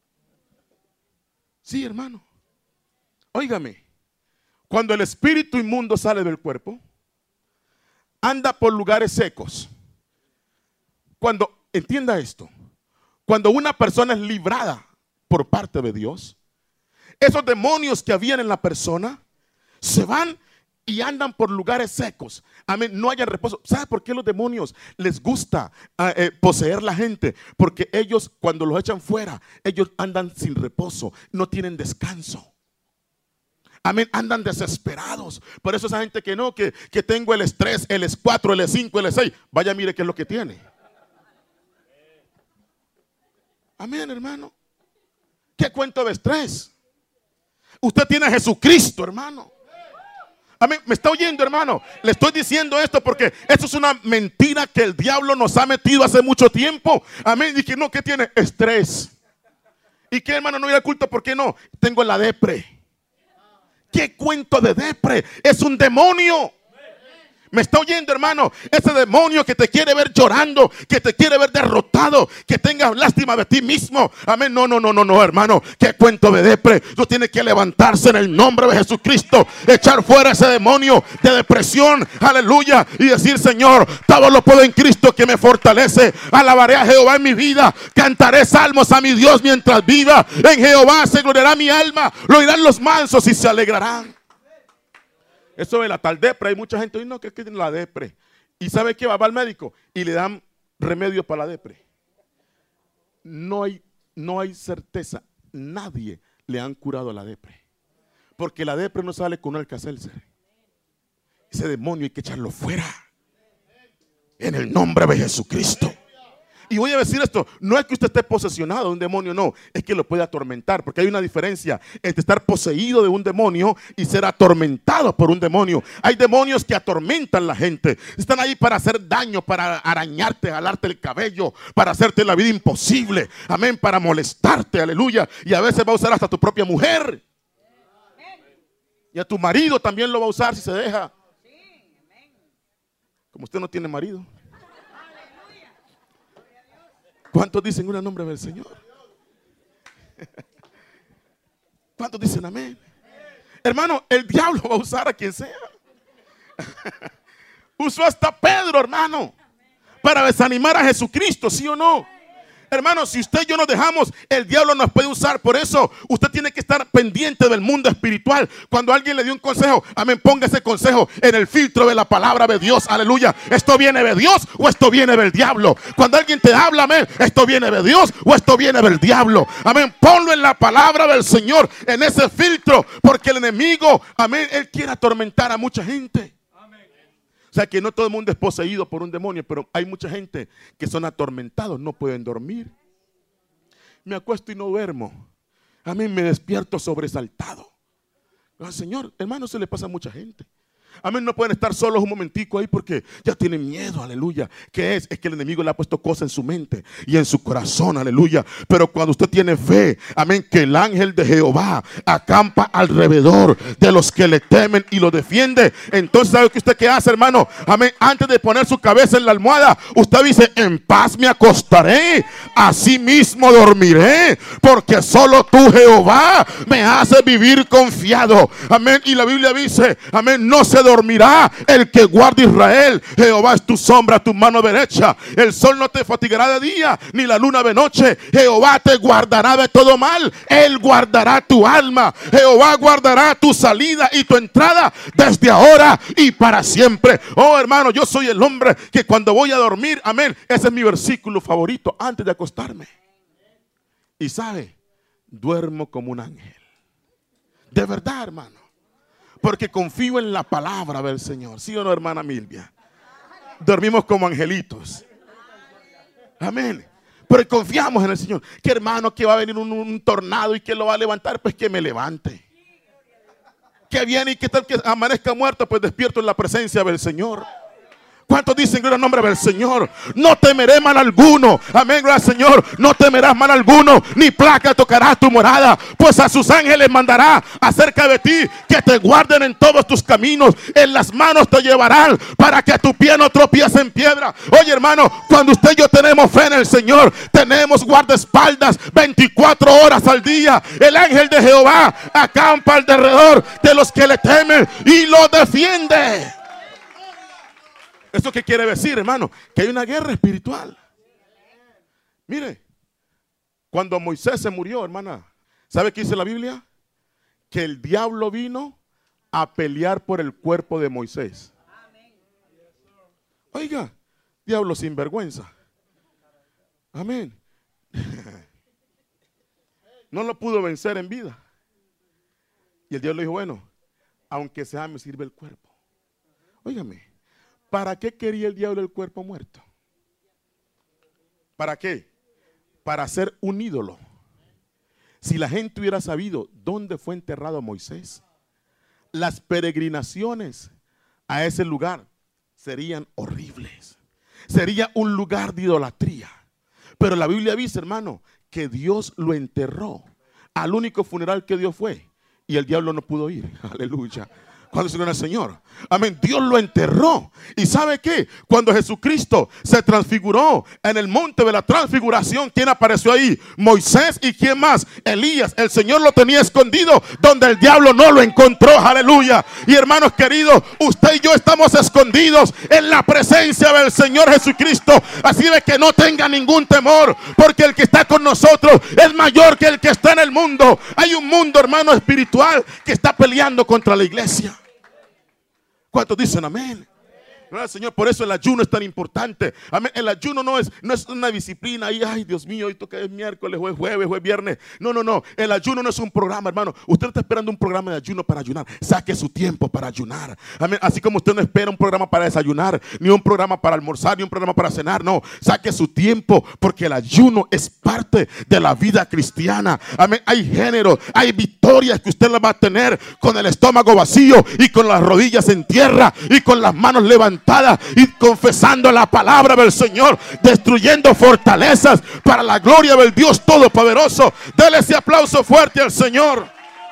Sí, hermano. Óigame. Cuando el espíritu inmundo sale del cuerpo, anda por lugares secos. Cuando, entienda esto, cuando una persona es librada por parte de Dios, esos demonios que habían en la persona se van y andan por lugares secos. Amén, no haya reposo. ¿Sabe por qué los demonios les gusta uh, eh, poseer la gente? Porque ellos, cuando los echan fuera, ellos andan sin reposo, no tienen descanso. Amén, andan desesperados. Por eso esa gente que no, que, que tengo el estrés, el E cuatro, el E cinco, el E seis, vaya, mire qué es lo que tiene. Amén, hermano. ¿Qué cuento de estrés? Usted tiene a Jesucristo, hermano. Amén, ¿me está oyendo, hermano? Le estoy diciendo esto porque esto es una mentira que el diablo nos ha metido hace mucho tiempo. Amén, y que no, ¿qué tiene? Estrés. ¿Y qué, hermano? No ir al culto, ¿por qué no? Tengo la depre. ¿Qué cuento de depre? Es un demonio. ¿Me está oyendo, hermano? Ese demonio que te quiere ver llorando, que te quiere ver derrotado, que tengas lástima de ti mismo. Amén. No, no, no, no, no, hermano. ¿Qué cuento de depre? Tú tienes que levantarse en el nombre de Jesucristo, echar fuera ese demonio de depresión. Aleluya. Y decir: Señor, todo lo puedo en Cristo que me fortalece. Alabaré a Jehová en mi vida. Cantaré salmos a mi Dios mientras viva. En Jehová se gloriará mi alma. Lo oirán los mansos y se alegrarán. Eso de la tal depre, hay mucha gente, no, que es que tiene la depre. ¿Y sabe qué? Va al médico y le dan remedio para la depre. No hay, no hay certeza. Nadie le han curado la depre. Porque la depre no sale con un Alka-Seltzer. Ese demonio hay que echarlo fuera. En el nombre de Jesucristo. Y voy a decir esto, no es que usted esté posesionado de un demonio, no, es que lo puede atormentar, porque hay una diferencia entre estar poseído de un demonio y ser atormentado por un demonio. Hay demonios que atormentan a la gente, están ahí para hacer daño, para arañarte, jalarte el cabello, para hacerte la vida imposible, amén, para molestarte, aleluya, y a veces va a usar hasta tu propia mujer. Y a tu marido también lo va a usar si se deja. Como usted no tiene marido. ¿Cuántos dicen un nombre del Señor? ¿Cuántos dicen amén? Hermano, el diablo va a usar a quien sea. Usó hasta Pedro, hermano, para desanimar a Jesucristo, ¿sí o no? Hermano, si usted y yo nos dejamos, el diablo nos puede usar. Por eso usted tiene que estar pendiente del mundo espiritual. Cuando alguien le dio un consejo, amén, ponga ese consejo en el filtro de la palabra de Dios, aleluya. ¿Esto viene de Dios o esto viene del diablo? Cuando alguien te habla, amén, ¿esto viene de Dios o esto viene del diablo? Amén, ponlo en la palabra del Señor, en ese filtro, porque el enemigo, amén, él quiere atormentar a mucha gente. O sea que no todo el mundo es poseído por un demonio, pero hay mucha gente que son atormentados, no pueden dormir. Me acuesto y no duermo. A mí me despierto sobresaltado. Al Señor, hermano, se le pasa a mucha gente. Amén, no pueden estar solos un momentico ahí porque ya tienen miedo, aleluya. ¿Qué es? Es que el enemigo le ha puesto cosas en su mente y en su corazón, aleluya. Pero cuando usted tiene fe, amén, que el ángel de Jehová acampa alrededor de los que le temen y lo defiende, entonces ¿sabe qué usted qué hace, hermano? Amén, antes de poner su cabeza en la almohada, usted dice: en paz me acostaré, así mismo dormiré, porque solo tú, Jehová, me hace vivir confiado. Amén, y la Biblia dice, amén, no se dormirá el que guarda Israel. Jehová es tu sombra, tu mano derecha. El sol no te fatigará de día, ni la luna de noche. Jehová te guardará de todo mal. Él guardará tu alma. Jehová guardará tu salida y tu entrada desde ahora y para siempre. Oh, hermano, yo soy el hombre que cuando voy a dormir, amén, ese es mi versículo favorito antes de acostarme. Y sabe, duermo como un ángel. De verdad, hermano. Porque confío en la palabra del Señor. ¿Sí o no, hermana Milvia? Dormimos como angelitos. Amén. Pero confiamos en el Señor. Que hermano, que va a venir un, un tornado y que lo va a levantar, pues que me levante. Que viene y que tal que amanezca muerto, pues despierto en la presencia del Señor. ¿Cuántos dicen gloria al nombre del Señor? No temeré mal alguno. Amén, gloria al Señor. No temerás mal alguno, ni plaga tocará tu morada, pues a sus ángeles mandará acerca de ti, que te guarden en todos tus caminos. En las manos te llevarán, para que tu pie no tropiece en piedra. Oye, hermano, cuando usted y yo tenemos fe en el Señor, tenemos guardaespaldas veinticuatro horas al día. El ángel de Jehová acampa alrededor de los que le temen y lo defiende. ¿Eso qué quiere decir, hermano? Que hay una guerra espiritual. Mire, cuando Moisés se murió, hermana, ¿sabe qué dice la Biblia? Que el diablo vino a pelear por el cuerpo de Moisés. Oiga, diablo sin vergüenza. Amén. No lo pudo vencer en vida. Y el diablo dijo: bueno, aunque sea, me sirve el cuerpo. Óigame. ¿Para qué quería el diablo el cuerpo muerto? ¿Para qué? Para hacer un ídolo. Si la gente hubiera sabido dónde fue enterrado Moisés, las peregrinaciones a ese lugar serían horribles. Sería un lugar de idolatría. Pero la Biblia dice, hermano, que Dios lo enterró al único funeral que Dios fue. y el diablo no pudo ir. Aleluya. Cuando se el Señor, amén, Dios lo enterró. ¿Y sabe qué? Cuando Jesucristo se transfiguró en el monte de la transfiguración, ¿quién apareció ahí? Moisés. ¿Y quién más? Elías. El Señor lo tenía escondido donde el diablo no lo encontró. Aleluya. Y hermanos queridos, usted y yo estamos escondidos en la presencia del Señor Jesucristo. Así de que no tenga ningún temor, porque el que está con nosotros es mayor que el que está en el mundo. Hay un mundo, hermano, espiritual que está peleando contra la iglesia. ¿Cuántos dicen amén? Gloria al Señor. Por eso el ayuno es tan importante. Amén. El ayuno no es, no es una disciplina. Y ay, Dios mío, hoy toca es miércoles, o es jueves, o es viernes. No, no, no. El ayuno no es un programa, hermano. Usted no está esperando un programa de ayuno para ayunar. Saque su tiempo para ayunar. Amén. Así como usted no espera un programa para desayunar, ni un programa para almorzar, ni un programa para cenar. No. Saque su tiempo, porque el ayuno es parte de la vida cristiana. Amén. Hay género, hay victorias que usted la va a tener con el estómago vacío y con las rodillas en tierra y con las manos levantadas y confesando la palabra del Señor, destruyendo fortalezas para la gloria del Dios Todopoderoso. Dele ese aplauso fuerte al Señor.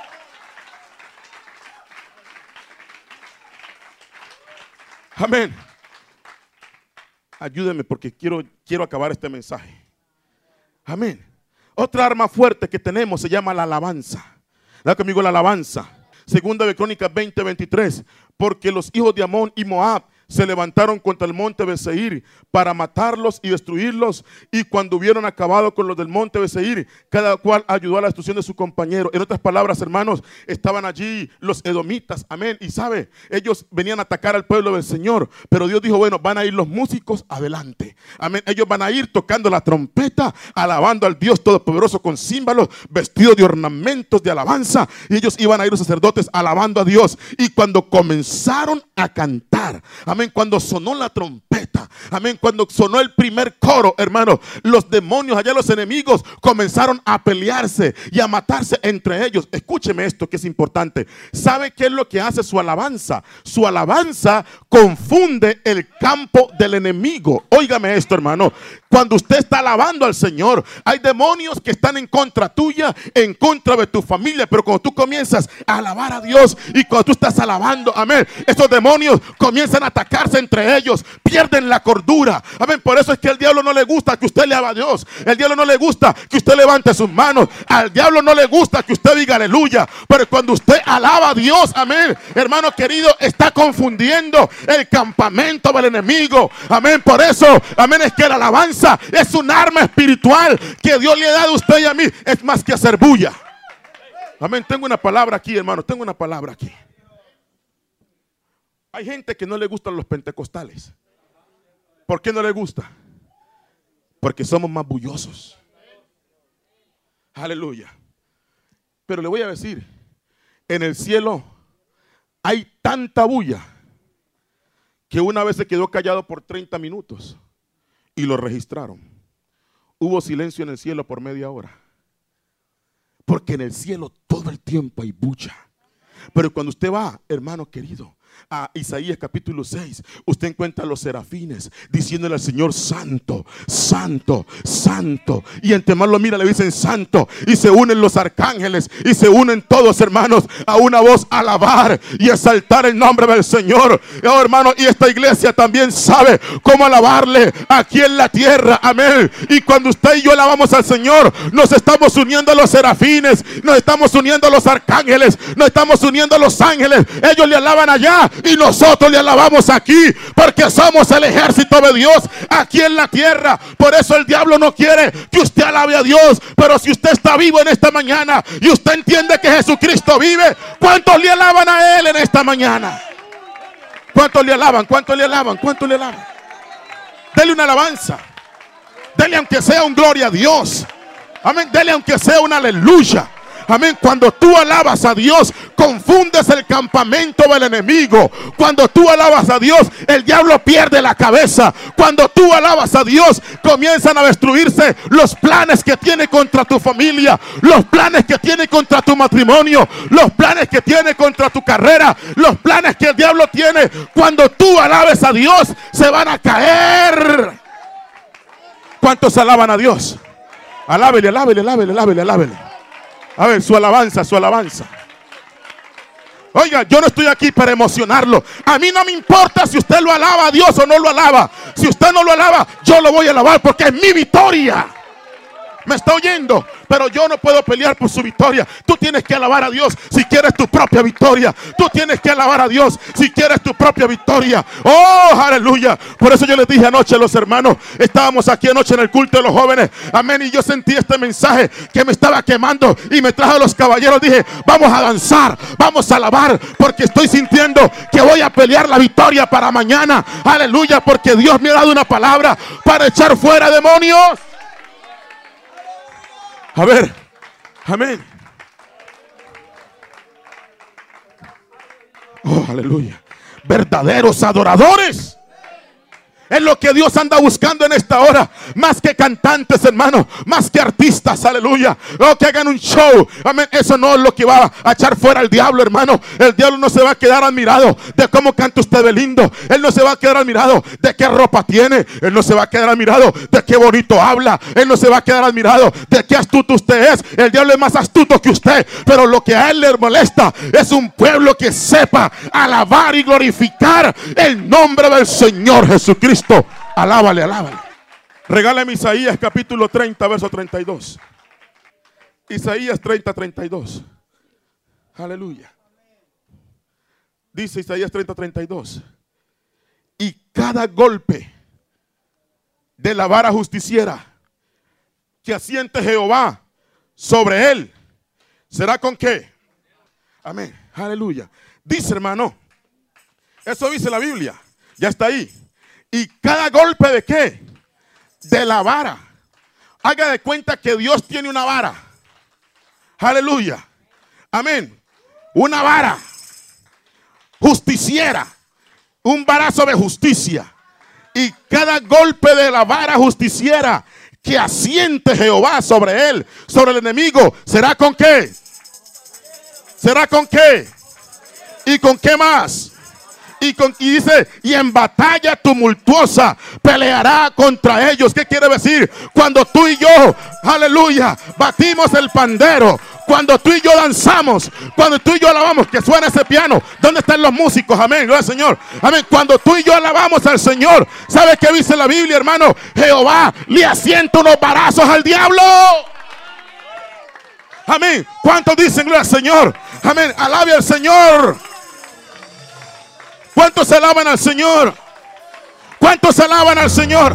Amén. Ayúdeme porque quiero, quiero acabar este mensaje. Amén. Otra arma fuerte que tenemos se llama la alabanza. Da conmigo la alabanza. Segunda de Crónicas veinte, veintitrés. Porque los hijos de Amón y Moab se levantaron contra el monte de Seir para matarlos y destruirlos. Y cuando hubieron acabado con los del monte de Seir, cada cual ayudó a la destrucción de su compañero. En otras palabras, hermanos, estaban allí los edomitas. Amén. Y sabe, ellos venían a atacar al pueblo del Señor. Pero Dios dijo, bueno, van a ir los músicos adelante. Amén. Ellos van a ir tocando la trompeta, alabando al Dios Todopoderoso con címbalos, vestidos de ornamentos de alabanza. Y ellos iban a ir los sacerdotes alabando a Dios. Y cuando comenzaron a cantar, amén, Amén, cuando sonó la trompeta, amén, cuando sonó el primer coro, hermano, los demonios, allá los enemigos comenzaron a pelearse y a matarse entre ellos. Escúcheme esto que es importante. ¿Sabe qué es lo que hace su alabanza? Su alabanza confunde el campo del enemigo. Óigame esto, hermano. Cuando usted está alabando al Señor, hay demonios que están en contra tuya, en contra de tu familia. Pero cuando tú comienzas a alabar a Dios y cuando tú estás alabando, amén, esos demonios comienzan a atacarse entre ellos, pierden la cordura. Amén. Por eso es que al diablo no le gusta que usted le alabe a Dios. El diablo no le gusta que usted levante sus manos. Al diablo no le gusta que usted diga aleluya. Pero cuando usted alaba a Dios, amén, hermano querido, está confundiendo el campamento del enemigo. Amén. Por eso, amén, es que la alabanza es un arma espiritual que Dios le ha dado a usted y a mí. Es más que hacer bulla. Amén. Tengo una palabra aquí, hermano. Tengo una palabra aquí. Hay gente que no le gustan los pentecostales. ¿Por qué no le gusta? Porque somos más bullosos. Aleluya. Pero le voy a decir, en el cielo hay tanta bulla que una vez se quedó callado por treinta minutos y lo registraron. Hubo silencio en el cielo por media hora. Porque en el cielo todo el tiempo hay bulla. Pero cuando usted va, hermano querido, a Isaías capítulo seis, usted encuentra a los serafines diciéndole al Señor: santo, santo, santo. Y entre más lo mira le dicen santo. Y se unen los arcángeles y se unen todos, hermanos, a una voz a alabar y exaltar el nombre del Señor. Oh, hermano, y esta iglesia también sabe cómo alabarle aquí en la tierra. Amén. Y cuando usted y yo alabamos al Señor, nos estamos uniendo a los serafines, nos estamos uniendo a los arcángeles, nos estamos uniendo a los ángeles. Ellos le alaban allá y nosotros le alabamos aquí, porque somos el ejército de Dios aquí en la tierra. Por eso el diablo no quiere que usted alabe a Dios. Pero si usted está vivo en esta mañana y usted entiende que Jesucristo vive, ¿cuántos le alaban a Él en esta mañana? ¿Cuántos le alaban? ¿Cuántos le alaban? ¿Cuántos le alaban? Dele una alabanza. Dele aunque sea un gloria a Dios. Amén. Dele aunque sea un aleluya. Amén. Cuando tú alabas a Dios, confundes el campamento del enemigo. Cuando tú alabas a Dios, el diablo pierde la cabeza. Cuando tú alabas a Dios, comienzan a destruirse los planes que tiene contra tu familia, los planes que tiene contra tu matrimonio, los planes que tiene contra tu carrera, los planes que el diablo tiene. Cuando tú alabes a Dios, se van a caer. ¿Cuántos alaban a Dios? Alábele, alábele, alábele, alábele, alábele. A ver, su alabanza, su alabanza. Oiga, yo no estoy aquí para emocionarlo. A mí no me importa si usted lo alaba a Dios o no lo alaba. Si usted no lo alaba, yo lo voy a alabar porque es mi victoria. ¿Me está oyendo? Pero yo no puedo pelear por su victoria. Tú tienes que alabar a Dios si quieres tu propia victoria. Tú tienes que alabar a Dios si quieres tu propia victoria. Oh, aleluya. Por eso yo les dije anoche a los hermanos, estábamos aquí anoche en el culto de los jóvenes. Amén. Y yo sentí este mensaje que me estaba quemando y me trajo a los caballeros. Dije, vamos a danzar, vamos a alabar, porque estoy sintiendo que voy a pelear la victoria para mañana. Aleluya, porque Dios me ha dado una palabra para echar fuera demonios. A ver, amén. Oh, aleluya. Verdaderos adoradores. Es lo que Dios anda buscando en esta hora. Más que cantantes, hermano. Más que artistas, aleluya. O que hagan un show. Amén. Eso no es lo que va a echar fuera al diablo, hermano. El diablo no se va a quedar admirado de cómo canta usted de lindo. Él no se va a quedar admirado de qué ropa tiene. Él no se va a quedar admirado de qué bonito habla. Él no se va a quedar admirado de qué astuto usted es. El diablo es más astuto que usted. Pero lo que a él le molesta es un pueblo que sepa alabar y glorificar el nombre del Señor Jesucristo. Alábale, alábale. Regálame Isaías capítulo treinta, verso treinta y dos. Isaías treinta, treinta y dos. Aleluya. Dice Isaías treinta, treinta y dos. Y cada golpe de la vara justiciera que asiente Jehová sobre él, ¿será con qué? Amén. Aleluya. Dice, hermano, eso dice la Biblia. Ya está ahí. Y cada golpe de qué? De la vara. Haga de cuenta que Dios tiene una vara. Aleluya. Amén. Una vara justiciera. Un varazo de justicia. Y cada golpe de la vara justiciera que asiente Jehová sobre él, sobre el enemigo, ¿será con qué? ¿Será con qué? ¿Y con qué más? Y, con, y dice, y en batalla tumultuosa peleará contra ellos. ¿Qué quiere decir? Cuando tú y yo, aleluya, batimos el pandero, cuando tú y yo danzamos, cuando tú y yo alabamos, que suena ese piano. ¿Dónde están los músicos? Amén, gloria al Señor. Amén. Cuando tú y yo alabamos al Señor, ¿sabe qué dice la Biblia, hermano? Jehová le asienta unos varazos al diablo. Amén. ¿Cuántos dicen gloria al Señor? Amén. Alabe al Señor. ¿Cuántos alaban al Señor? ¿Cuántos alaban al Señor?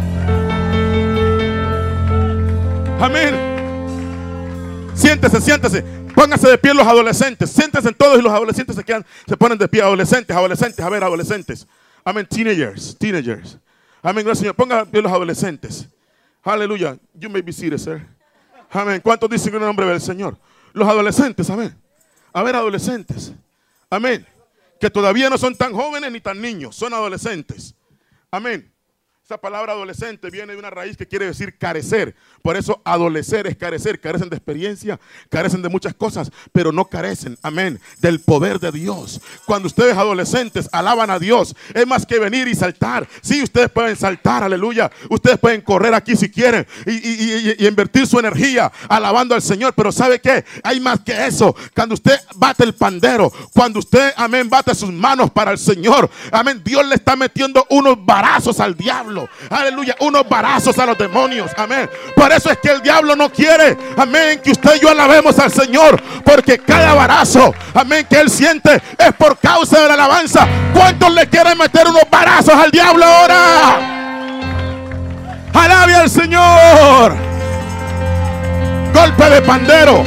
Amén. Siéntese, siéntese. Pónganse de pie los adolescentes. Siéntense todos y los adolescentes se quedan, se ponen de pie. Adolescentes, adolescentes. A ver, adolescentes. Amén. Teenagers, teenagers. Amén. Gracias, Señor. Pongan de pie los adolescentes. Aleluya. You may be seated, sir. Amén. ¿Cuántos dicen en el nombre del Señor? Los adolescentes, amén. A ver, adolescentes. Amén. Que todavía no son tan jóvenes ni tan niños, son adolescentes. Amén. Esa palabra adolescente viene de una raíz que quiere decir carecer. Por eso adolecer es carecer. Carecen de experiencia, carecen de muchas cosas, pero no carecen, amén, del poder de Dios. Cuando ustedes adolescentes alaban a Dios, es más que venir y saltar. Sí, ustedes pueden saltar, aleluya. Ustedes pueden correr aquí si quieren y, y, y, y invertir su energía alabando al Señor. Pero ¿sabe qué? Hay más que eso. Cuando usted bate el pandero, cuando usted, amén, bate sus manos para el Señor, amén, Dios le está metiendo unos varazos al diablo. Aleluya, unos varazos a los demonios, amén. Por eso es que el diablo no quiere, amén, que usted y yo alabemos al Señor, porque cada varazo, amén, que él siente es por causa de la alabanza. ¿Cuántos le quieren meter unos varazos al diablo ahora? Alabe al Señor. Golpe de pandero.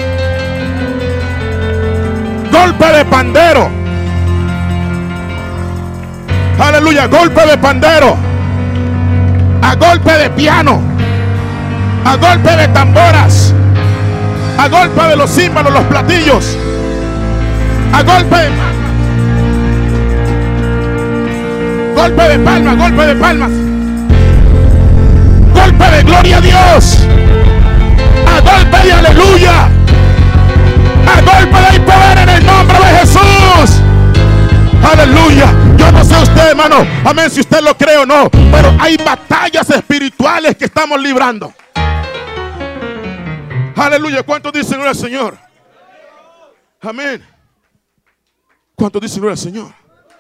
Golpe de pandero. Aleluya, golpe de pandero. A golpe de piano, a golpe de tamboras, a golpe de los címbalos, los platillos, a golpe de palmas, golpe de palmas, golpe de palmas, golpe de gloria a Dios, a golpe de aleluya, a golpe de poder en el nombre de Jesús. Aleluya. Yo no sé usted, hermano, amén, si usted lo cree o no, pero hay batallas espirituales que estamos librando. Aleluya. ¿Cuántos dicen gloria al Señor? Amén. ¿Cuántos dicen gloria al Señor?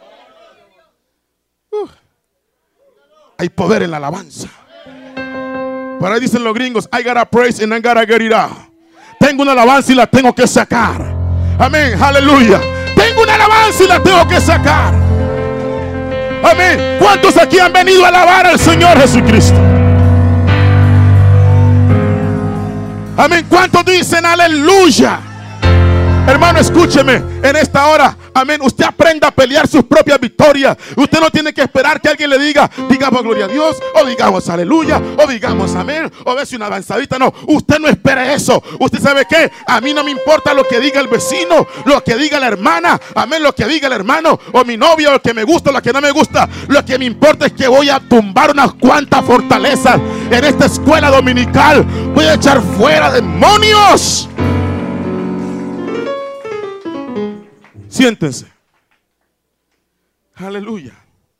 Uh, hay poder en la alabanza. Por ahí dicen los gringos, I gotta praise and I gotta get it out. Tengo una alabanza y la tengo que sacar. Amén, aleluya. Tengo una alabanza y la tengo que sacar. Amén. ¿Cuántos aquí han venido a alabar al Señor Jesucristo? Amén. ¿Cuántos dicen aleluya? Hermano, escúcheme en esta hora. Amén. Usted aprenda a pelear sus propias victorias. Usted no tiene que esperar que alguien le diga, digamos gloria a Dios, o digamos aleluya, o digamos amén, o ver si una avanzadita. No, usted no espere eso. Usted sabe qué, a mí no me importa lo que diga el vecino, lo que diga la hermana, amén, lo que diga el hermano, o mi novia, o lo que me gusta, o lo que no me gusta. Lo que me importa es que voy a tumbar unas cuantas fortalezas en esta escuela dominical. Voy a echar fuera demonios. Siéntense. Aleluya.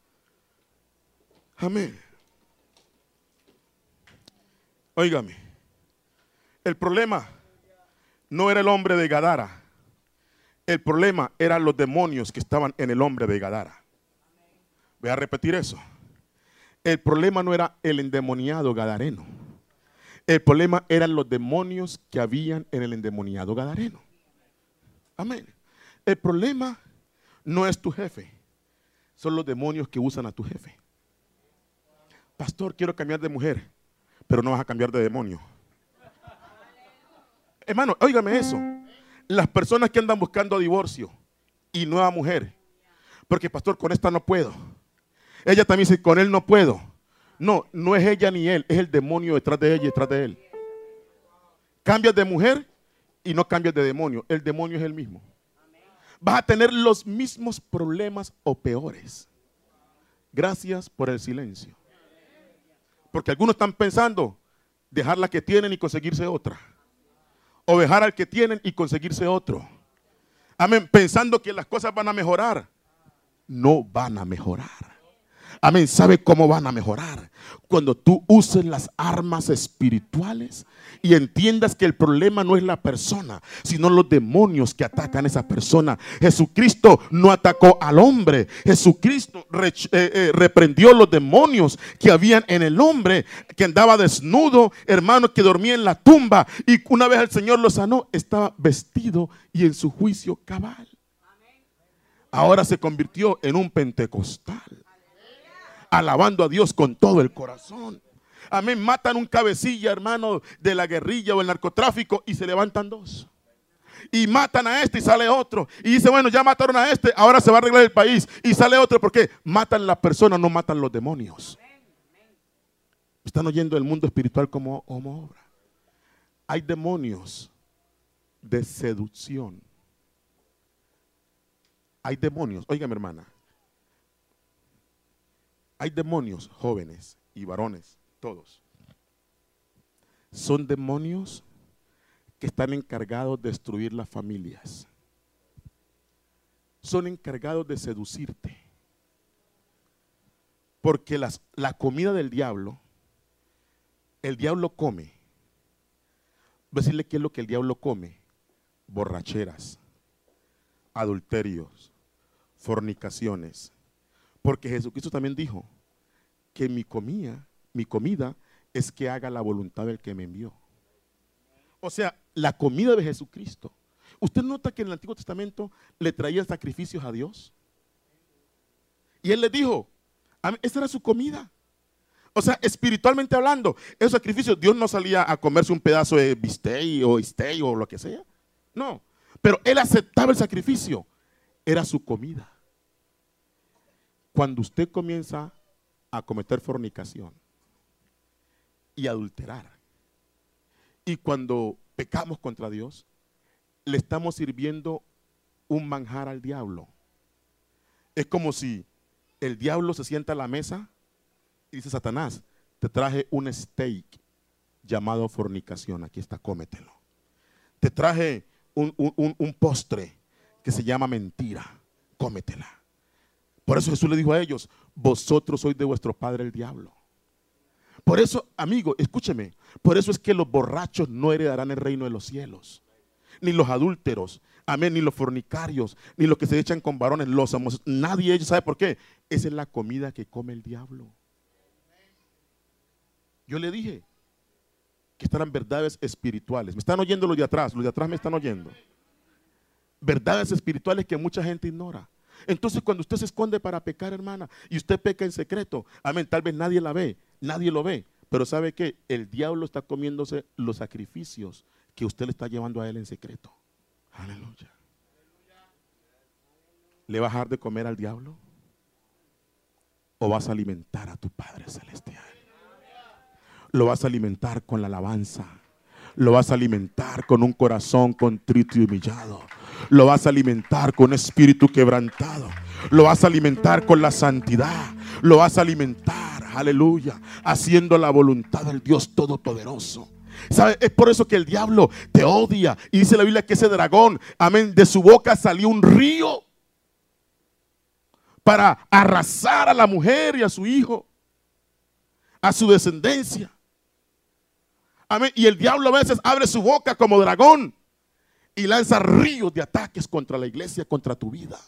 Amén. Óigame. El problema no era el hombre de Gadara. El problema eran los demonios que estaban en el hombre de Gadara. Voy a repetir eso. El problema no era el endemoniado gadareno. El problema eran los demonios que habían en el endemoniado gadareno. Amén. El problema no es tu jefe, son los demonios que usan a tu jefe. Pastor, quiero cambiar de mujer, pero no vas a cambiar de demonio. Hermano, óigame eso. Las personas que andan buscando divorcio y nueva mujer, porque pastor, con esta no puedo. Ella también dice, con él no puedo. No, no es ella ni él, es el demonio detrás de ella y detrás de él. Cambias de mujer y no cambias de demonio. El demonio es el mismo. Vas a tener los mismos problemas o peores. Gracias por el silencio. Porque algunos están pensando dejar la que tienen y conseguirse otra. O dejar al que tienen y conseguirse otro. Amén. Pensando que las cosas van a mejorar. No van a mejorar. Amén. ¿Sabe cómo van a mejorar? Cuando tú uses las armas espirituales y entiendas que el problema no es la persona, sino los demonios que atacan a esa persona. Jesucristo no atacó al hombre. Jesucristo re, eh, eh, reprendió los demonios que habían en el hombre, que andaba desnudo, hermano, que dormía en la tumba. Y una vez el Señor lo sanó, estaba vestido y en su juicio cabal. Ahora se convirtió en un pentecostal, alabando a Dios con todo el corazón. Amén. Matan un cabecilla, hermano, de la guerrilla o el narcotráfico y se levantan dos. Y matan a este y sale otro. Y dice, bueno, ya mataron a este, ahora se va a arreglar el país. Y sale otro. ¿Por qué? Matan la persona, no matan los demonios. Están oyendo el mundo espiritual como, como obra. Hay demonios de seducción. Hay demonios, oiga mi hermana. Hay demonios jóvenes y varones, todos. Son demonios que están encargados de destruir las familias. Son encargados de seducirte. Porque las, la comida del diablo, el diablo come. Voy a decirle qué es lo que el diablo come. Borracheras, adulterios, fornicaciones. Porque Jesucristo también dijo que mi comida, mi comida es que haga la voluntad del que me envió. O sea, la comida de Jesucristo. ¿Usted nota que en el Antiguo Testamento le traía sacrificios a Dios? Y Él le dijo, esa era su comida. O sea, espiritualmente hablando, esos sacrificios, Dios no salía a comerse un pedazo de bistec o steak o lo que sea. No, pero Él aceptaba el sacrificio. Era su comida. Cuando usted comienza a cometer fornicación y adulterar, y cuando pecamos contra Dios, le estamos sirviendo un manjar al diablo. Es como si el diablo se sienta a la mesa y dice, Satanás, te traje un steak llamado fornicación, aquí está, cómetelo. Te traje un, un, un postre que se llama mentira, cómetela. Por eso Jesús le dijo a ellos, vosotros sois de vuestro padre el diablo. Por eso, amigo, escúcheme, por eso es que los borrachos no heredarán el reino de los cielos, ni los adúlteros. Amén, ni los fornicarios, ni los que se echan con varones, los amos, nadie de ellos. ¿Sabe por qué? Esa es la comida que come el diablo. Yo le dije que estas eran verdades espirituales. Me están oyendo los de atrás, los de atrás me están oyendo. Verdades espirituales que mucha gente ignora. Entonces cuando usted se esconde para pecar, hermana, y usted peca en secreto, amén, tal vez nadie la ve, nadie lo ve, pero ¿sabe qué? El diablo está comiéndose los sacrificios que usted le está llevando a él en secreto. Aleluya. ¿Le vas a dejar de comer al diablo? ¿O vas a alimentar a tu Padre Celestial? Lo vas a alimentar con la alabanza. Lo vas a alimentar con un corazón contrito y humillado. Lo vas a alimentar con un espíritu quebrantado. Lo vas a alimentar con la santidad. Lo vas a alimentar, aleluya, haciendo la voluntad del Dios Todopoderoso. ¿Sabe? Es por eso que el diablo te odia. Y dice la Biblia que ese dragón, amén, de su boca salió un río para arrasar a la mujer y a su hijo, a su descendencia. Amén. Y el diablo a veces abre su boca como dragón y lanza ríos de ataques contra la iglesia, contra tu vida.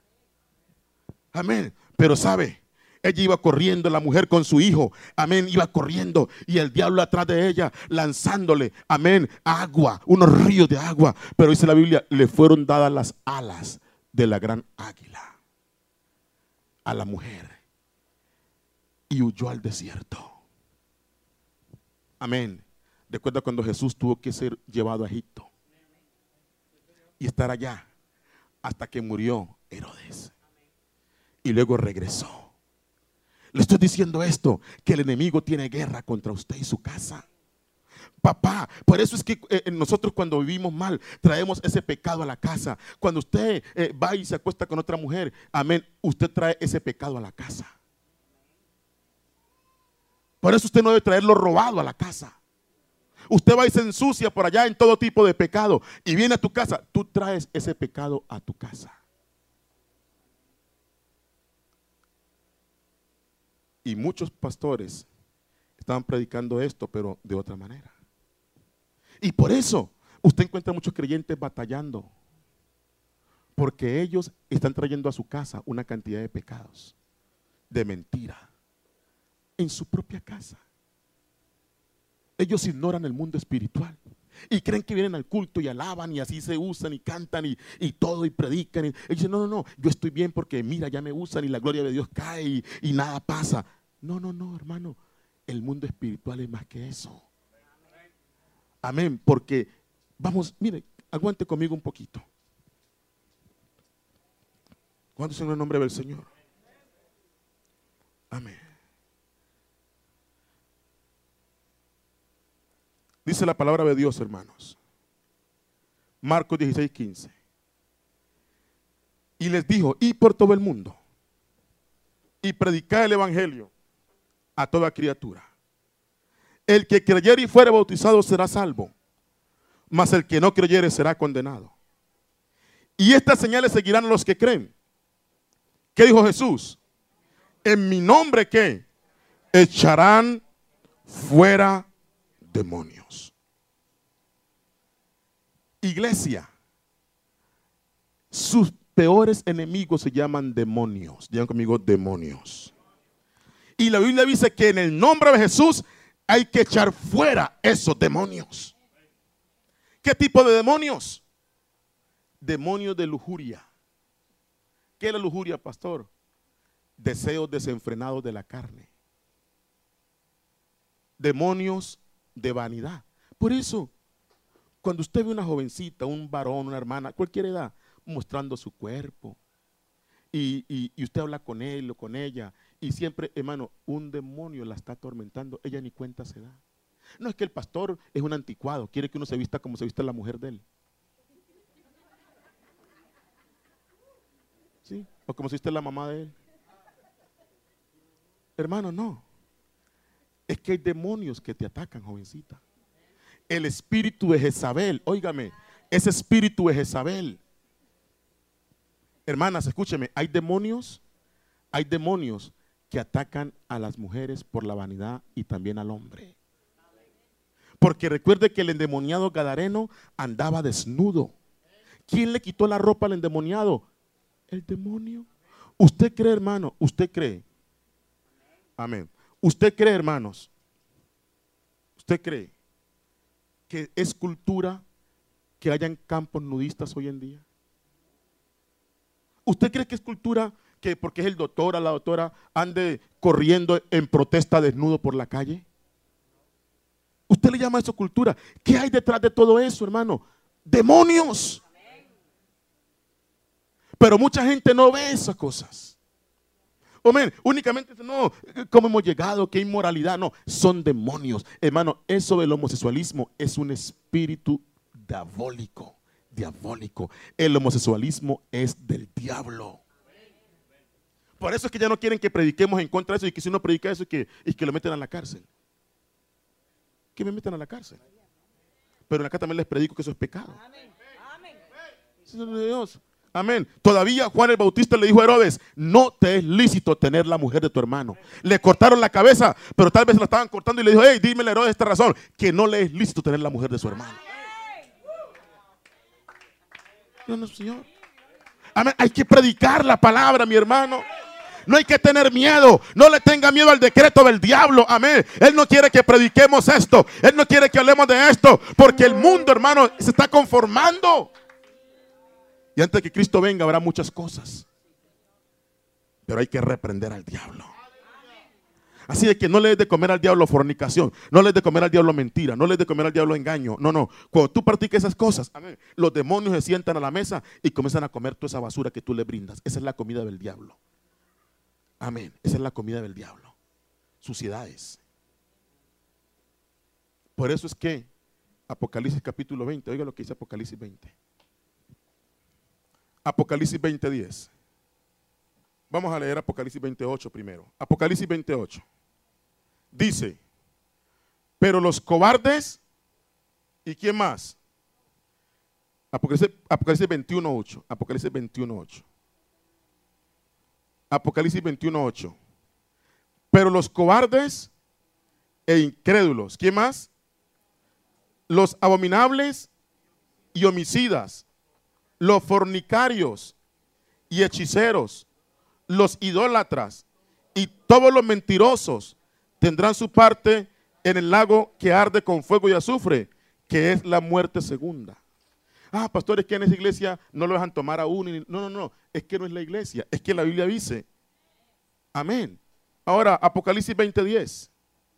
Amén. Pero sabe, ella iba corriendo, la mujer con su hijo, amén, iba corriendo y el diablo atrás de ella lanzándole, amén, agua, unos ríos de agua. Pero dice la Biblia, le fueron dadas las alas de la gran águila a la mujer y huyó al desierto. Amén. Recuerda cuando Jesús tuvo que ser llevado a Egipto y estar allá hasta que murió Herodes y luego regresó. Le estoy diciendo esto, que el enemigo tiene guerra contra usted y su casa. Papá, por eso es que eh, nosotros cuando vivimos mal traemos ese pecado a la casa. Cuando usted eh, va y se acuesta con otra mujer, amén, usted trae ese pecado a la casa. Por eso usted no debe traerlo robado a la casa. Usted va y se ensucia por allá en todo tipo de pecado y viene a tu casa, tú traes ese pecado a tu casa. Y muchos pastores estaban predicando esto, pero de otra manera. Y por eso usted encuentra muchos creyentes batallando, porque ellos están trayendo a su casa una cantidad de pecados, de mentira, en su propia casa. Ellos ignoran el mundo espiritual y creen que vienen al culto y alaban y así se usan y cantan y, y todo y predican. Y, y dicen, no, no, no, yo estoy bien porque mira, ya me usan y la gloria de Dios cae y, y nada pasa. No, no, no, hermano, el mundo espiritual es más que eso. Amén, porque vamos, mire, aguante conmigo un poquito. ¿Cuántos son en el nombre del Señor? Amén. Dice la palabra de Dios, hermanos. Marcos dieciséis, quince. Y les dijo, id por todo el mundo y predicad el evangelio a toda criatura. El que creyere y fuere bautizado será salvo, mas el que no creyere será condenado. Y estas señales seguirán a los que creen. ¿Qué dijo Jesús? En mi nombre, ¿qué? Echarán fuera demonios. Iglesia, sus peores enemigos se llaman demonios. Digan conmigo, demonios. Y la Biblia dice que en el nombre de Jesús hay que echar fuera esos demonios. ¿Qué tipo de demonios? Demonios de lujuria. ¿Qué es la lujuria, pastor? Deseos desenfrenados de la carne. Demonios de vanidad. Por eso, cuando usted ve una jovencita, un varón, una hermana, cualquier edad, mostrando su cuerpo, y, y, y usted habla con él o con ella, y siempre, hermano, un demonio la está atormentando, ella ni cuenta se da. No es que el pastor es un anticuado, quiere que uno se vista como se viste la mujer de él. ¿Sí? O como se viste la mamá de él. Hermano, no. Es que hay demonios que te atacan, jovencita. El espíritu de Jezabel, óigame, ese espíritu de Jezabel. Hermanas, escúcheme, hay demonios, hay demonios que atacan a las mujeres por la vanidad y también al hombre. Porque recuerde que el endemoniado gadareno andaba desnudo, ¿Quién le quitó la ropa al endemoniado? El demonio. ¿Usted cree, hermano? ¿Usted cree? Amén. ¿Usted cree, hermanos? ¿Usted cree que es cultura que hayan campos nudistas hoy en día? ¿Usted cree que es cultura que porque es el doctor o la doctora ande corriendo en protesta desnudo por la calle? ¿Usted le llama eso cultura? ¿Qué hay detrás de todo eso, hermano? ¡Demonios! Pero mucha gente no ve esas cosas. Amén. Únicamente dice, no, ¿cómo hemos llegado? ¿Qué inmoralidad? No, son demonios. Hermano, eso del homosexualismo es un espíritu diabólico. Diabólico. El homosexualismo es del diablo. Por eso es que ya no quieren que prediquemos en contra de eso, y que si uno predica eso, y que, y que lo meten a la cárcel. Que me metan a la cárcel. Pero acá también les predico que eso es pecado. Amén. Amén. Dios. Amén. Todavía Juan el Bautista le dijo a Herodes, no te es lícito tener la mujer de tu hermano. Le cortaron la cabeza, pero tal vez la estaban cortando y le dijo, hey, dímele a Herodes esta razón, que no le es lícito tener la mujer de su hermano. Dios no, Señor. Amén. Hay que predicar la palabra, mi hermano. No hay que tener miedo. No le tenga miedo al decreto del diablo. Amén. Él no quiere que prediquemos esto. Él no quiere que hablemos de esto. Porque el mundo, hermano, se está conformando. Y antes de que Cristo venga habrá muchas cosas. Pero hay que reprender al diablo. Así de que no le des de comer al diablo fornicación. No le des de comer al diablo mentira. No le des de comer al diablo engaño. No, no. Cuando tú practiques esas cosas, amén, los demonios se sientan a la mesa y comienzan a comer toda esa basura que tú le brindas. Esa es la comida del diablo. Amén. Esa es la comida del diablo. Suciedades. Por eso es que Apocalipsis capítulo veinte, oiga lo que dice Apocalipsis veinte. Apocalipsis veinte, diez. Vamos a leer Apocalipsis veintiocho primero. Apocalipsis veintiocho. Dice, pero los cobardes, ¿y quién más? Apocalipsis, Apocalipsis veintiuno, ocho. Apocalipsis veintiuno, ocho. Apocalipsis veintiuno, ocho. Pero los cobardes e incrédulos, ¿quién más? Los abominables y homicidas, los fornicarios y hechiceros, los idólatras y todos los mentirosos tendrán su parte en el lago que arde con fuego y azufre, que es la muerte segunda. Ah, pastor, es que en esa iglesia no lo dejan tomar a uno. No, no, no, es que no es la iglesia, es que la Biblia dice. Amén. Ahora, Apocalipsis veinte, diez.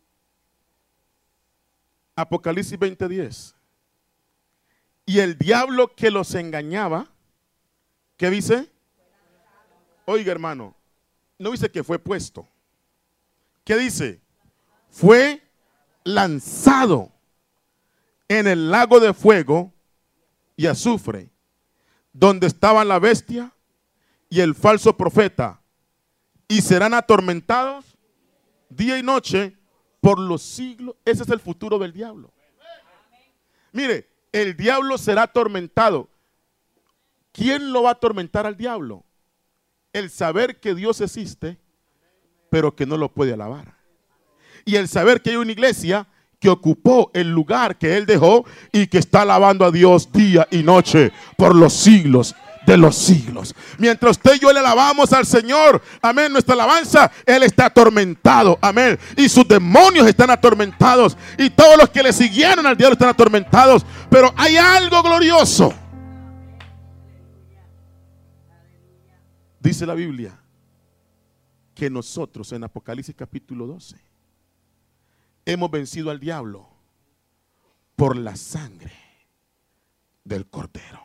Apocalipsis veinte, diez. Y el diablo que los engañaba, ¿qué dice? Oiga, hermano, no dice que fue puesto. ¿Qué dice? Fue lanzado en el lago de fuego y azufre, donde estaban la bestia y el falso profeta, y serán atormentados día y noche por los siglos. Ese es el futuro del diablo. Mire, el diablo será atormentado. ¿Quién lo va a atormentar al diablo? El saber que Dios existe, pero que no lo puede alabar. Y el saber que hay una iglesia que ocupó el lugar que él dejó y que está alabando a Dios día y noche por los siglos de los siglos. Mientras usted y yo le alabamos al Señor, amén, nuestra alabanza, él está atormentado, amén, y sus demonios están atormentados, y todos los que le siguieron al diablo están atormentados. Pero hay algo glorioso. Dice la Biblia que nosotros en Apocalipsis capítulo doce hemos vencido al diablo por la sangre del Cordero.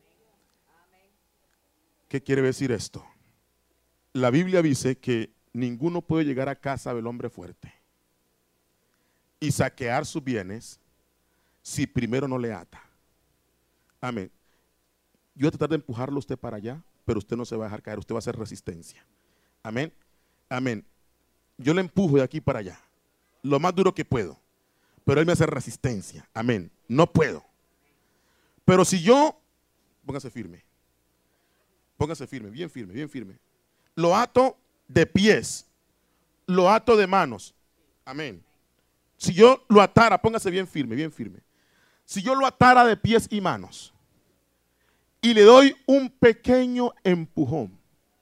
¿Qué quiere decir esto? La Biblia dice que ninguno puede llegar a casa del hombre fuerte y saquear sus bienes si primero no le ata. Amén. Yo voy a tratar de empujarlo a usted para allá, pero usted no se va a dejar caer, usted va a hacer resistencia. Amén. Amén. Yo le empujo de aquí para allá, lo más duro que puedo, pero él me hace resistencia. Amén. No puedo. Pero si yo, póngase firme. Póngase firme, bien firme, bien firme. Lo ato de pies, lo ato de manos. Amén. Si yo lo atara, póngase bien firme, bien firme. Si yo lo atara de pies y manos y le doy un pequeño empujón.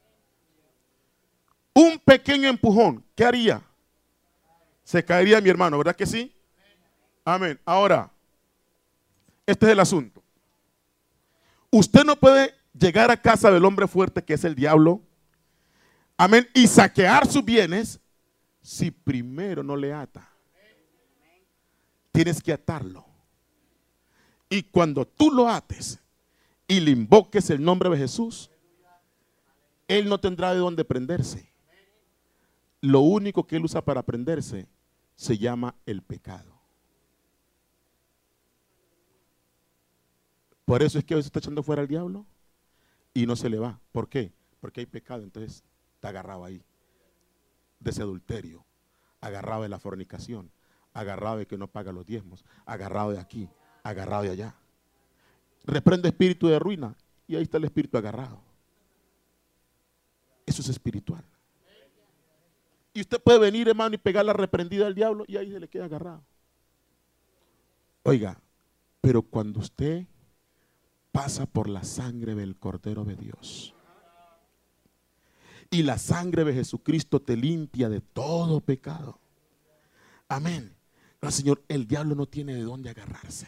Un pequeño empujón, ¿qué haría? Se caería mi hermano, ¿verdad que sí? Amén. Ahora, este es el asunto. Usted no puede llegar a casa del hombre fuerte, que es el diablo, amén, y saquear sus bienes si primero no le ata. Tienes que atarlo. Y cuando tú lo ates y le invoques el nombre de Jesús, él no tendrá de dónde prenderse. Lo único que él usa para prenderse se llama el pecado. Por eso es que a veces está echando fuera al diablo y no se le va. ¿Por qué? Porque hay pecado, entonces está agarrado ahí. De ese adulterio, agarrado de la fornicación, agarrado de que no paga los diezmos, agarrado de aquí, agarrado de allá. Reprende espíritu de ruina y ahí está el espíritu agarrado. Eso es espiritual. Y usted puede venir, hermano, y pegar la reprendida al diablo y ahí se le queda agarrado. Oiga, pero cuando usted pasa por la sangre del Cordero de Dios y la sangre de Jesucristo te limpia de todo pecado. Amén. No, Señor, el diablo no tiene de dónde agarrarse.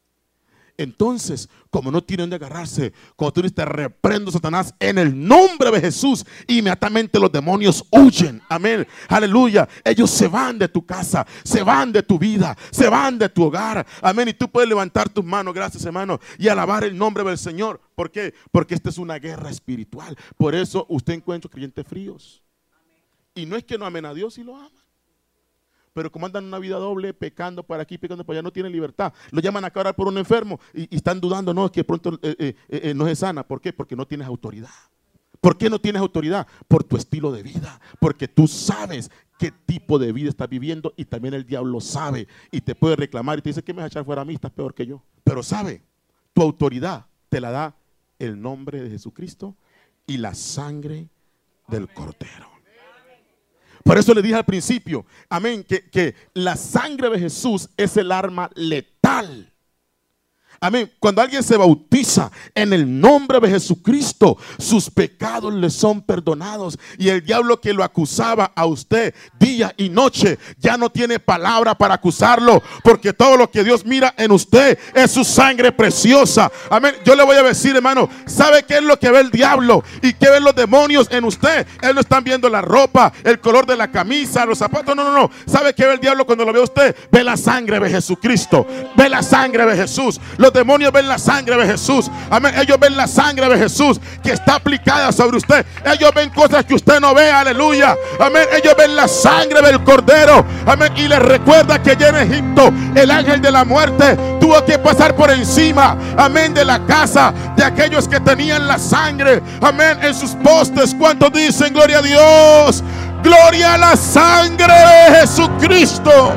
Entonces, como no tiene dónde agarrarse, cuando tú dices, te reprendo, Satanás, en el nombre de Jesús, inmediatamente los demonios huyen. Amén. Aleluya. Ellos se van de tu casa, se van de tu vida, se van de tu hogar. Amén. Y tú puedes levantar tus manos, gracias, hermano, y alabar el nombre del Señor. ¿Por qué? Porque esta es una guerra espiritual. Por eso usted encuentra creyentes fríos. Y no es que no amen a Dios y lo aman. Pero como andan una vida doble, pecando para aquí, pecando para allá, no tienen libertad. Lo llaman a orar por un enfermo y, y están dudando, no, es que pronto eh, eh, eh, no se sana. ¿Por qué? Porque no tienes autoridad. ¿Por qué no tienes autoridad? Por tu estilo de vida. Porque tú sabes qué tipo de vida estás viviendo y también el diablo sabe y te puede reclamar y te dice, ¿qué me vas a echar fuera a mí? Estás peor que yo. Pero sabe, tu autoridad te la da el nombre de Jesucristo y la sangre del Cordero. Por eso le dije al principio, amén, que, que la sangre de Jesús es el arma letal. Amén. Cuando alguien se bautiza en el nombre de Jesucristo, sus pecados le son perdonados. Y el diablo que lo acusaba a usted día y noche ya no tiene palabra para acusarlo, porque todo lo que Dios mira en usted es su sangre preciosa. Amén. Yo le voy a decir, hermano, ¿sabe qué es lo que ve el diablo y qué ven los demonios en usted? Él no están viendo la ropa, el color de la camisa, los zapatos. No, no, no. ¿Sabe qué ve el diablo cuando lo ve a usted? Ve la sangre de Jesucristo. Ve la sangre de Jesús. Los demonios ven la sangre de Jesús. Amén. Ellos ven la sangre de Jesús que está aplicada sobre usted. Ellos ven cosas que usted no ve. Aleluya. Amén. Ellos ven la sangre del Cordero. Amén. Y les recuerda que allá en Egipto el ángel de la muerte tuvo que pasar por encima, amén, de la casa de aquellos que tenían la sangre, amén, en sus postes. ¿Cuántos dicen gloria a Dios? Gloria a la sangre de Jesucristo.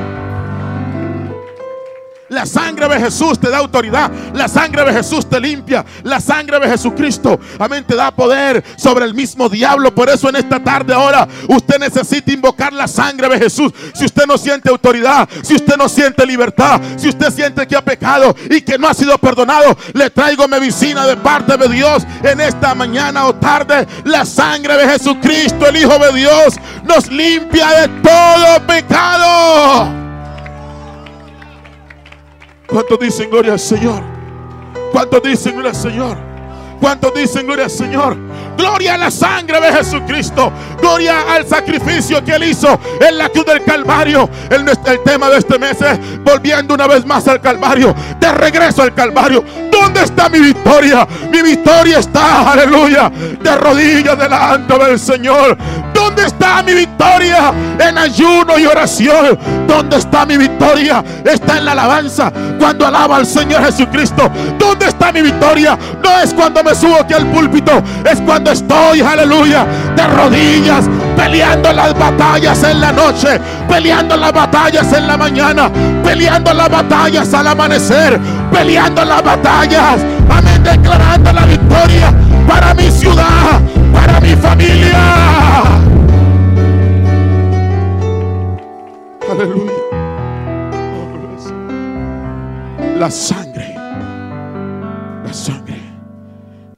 La sangre de Jesús te da autoridad. La sangre de Jesús te limpia. La sangre de Jesucristo, amén, te da poder sobre el mismo diablo. Por eso en esta tarde ahora usted necesita invocar la sangre de Jesús. Si usted no siente autoridad, si usted no siente libertad, si usted siente que ha pecado y que no ha sido perdonado, le traigo medicina de parte de Dios en esta mañana o tarde. La sangre de Jesucristo, el Hijo de Dios, nos limpia de todo pecado. ¿Cuántos dicen gloria al Señor? ¿Cuántos dicen gloria al Señor? ¿Cuántos dicen gloria al Señor? Gloria a la sangre de Jesucristo. Gloria al sacrificio que Él hizo en la cruz del Calvario. El, el tema de este mes es volviendo una vez más al Calvario. De regreso al Calvario. ¿Dónde está mi victoria? Mi victoria está, aleluya, de rodillas delante del Señor. ¿Dónde está mi victoria? En ayuno y oración. ¿Dónde está mi victoria? Está en la alabanza, cuando alaba al Señor Jesucristo. ¿Dónde está mi victoria? No es cuando me subo aquí al púlpito, es cuando estoy, aleluya, de rodillas, peleando las batallas en la noche, peleando las batallas en la mañana, peleando las batallas al amanecer, peleando las batallas, amén, declarando la victoria para mi ciudad, para mi familia. Aleluya. La sangre, la sangre,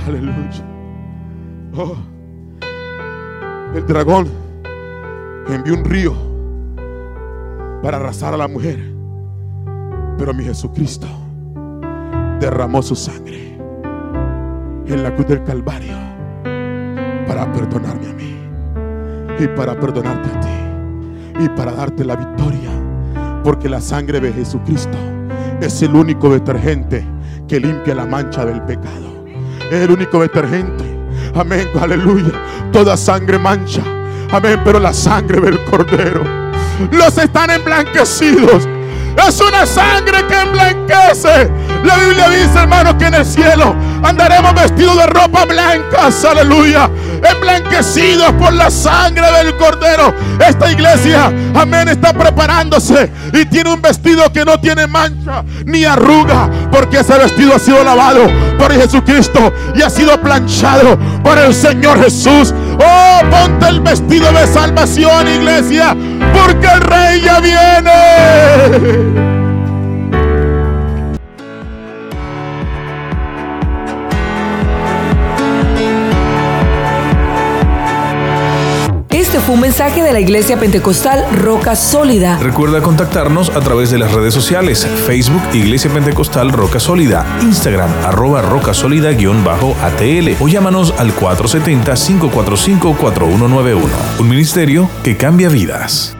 Aleluya. Oh, el dragón envió un río para arrasar a la mujer, pero mi Jesucristo derramó su sangre en la cruz del Calvario para perdonarme a mí y para perdonarte a ti y para darte la victoria, porque la sangre de Jesucristo es el único detergente que limpia la mancha del pecado. Es el único detergente. Amén, aleluya. Toda sangre mancha, amén, pero la sangre del Cordero, los están emblanquecidos. Es una sangre que emblanquece. La Biblia dice, hermanos, que en el cielo andaremos vestidos de ropa blancas, aleluya, emblanquecidos por la sangre del Cordero. Esta iglesia, amén, está preparándose y tiene un vestido que no tiene mancha ni arruga, porque ese vestido ha sido lavado por Jesucristo y ha sido planchado por el Señor Jesús. Oh, ponte el vestido de salvación, iglesia, porque el Rey ya viene. Este fue un mensaje de la Iglesia Pentecostal Roca Sólida. Recuerda contactarnos a través de las redes sociales: Facebook Iglesia Pentecostal Roca Sólida, Instagram arroba roca sólida guión bajo A T L, o llámanos al cuatro siete cero, cinco cuatro cinco, cuatro uno nueve uno. Un ministerio que cambia vidas.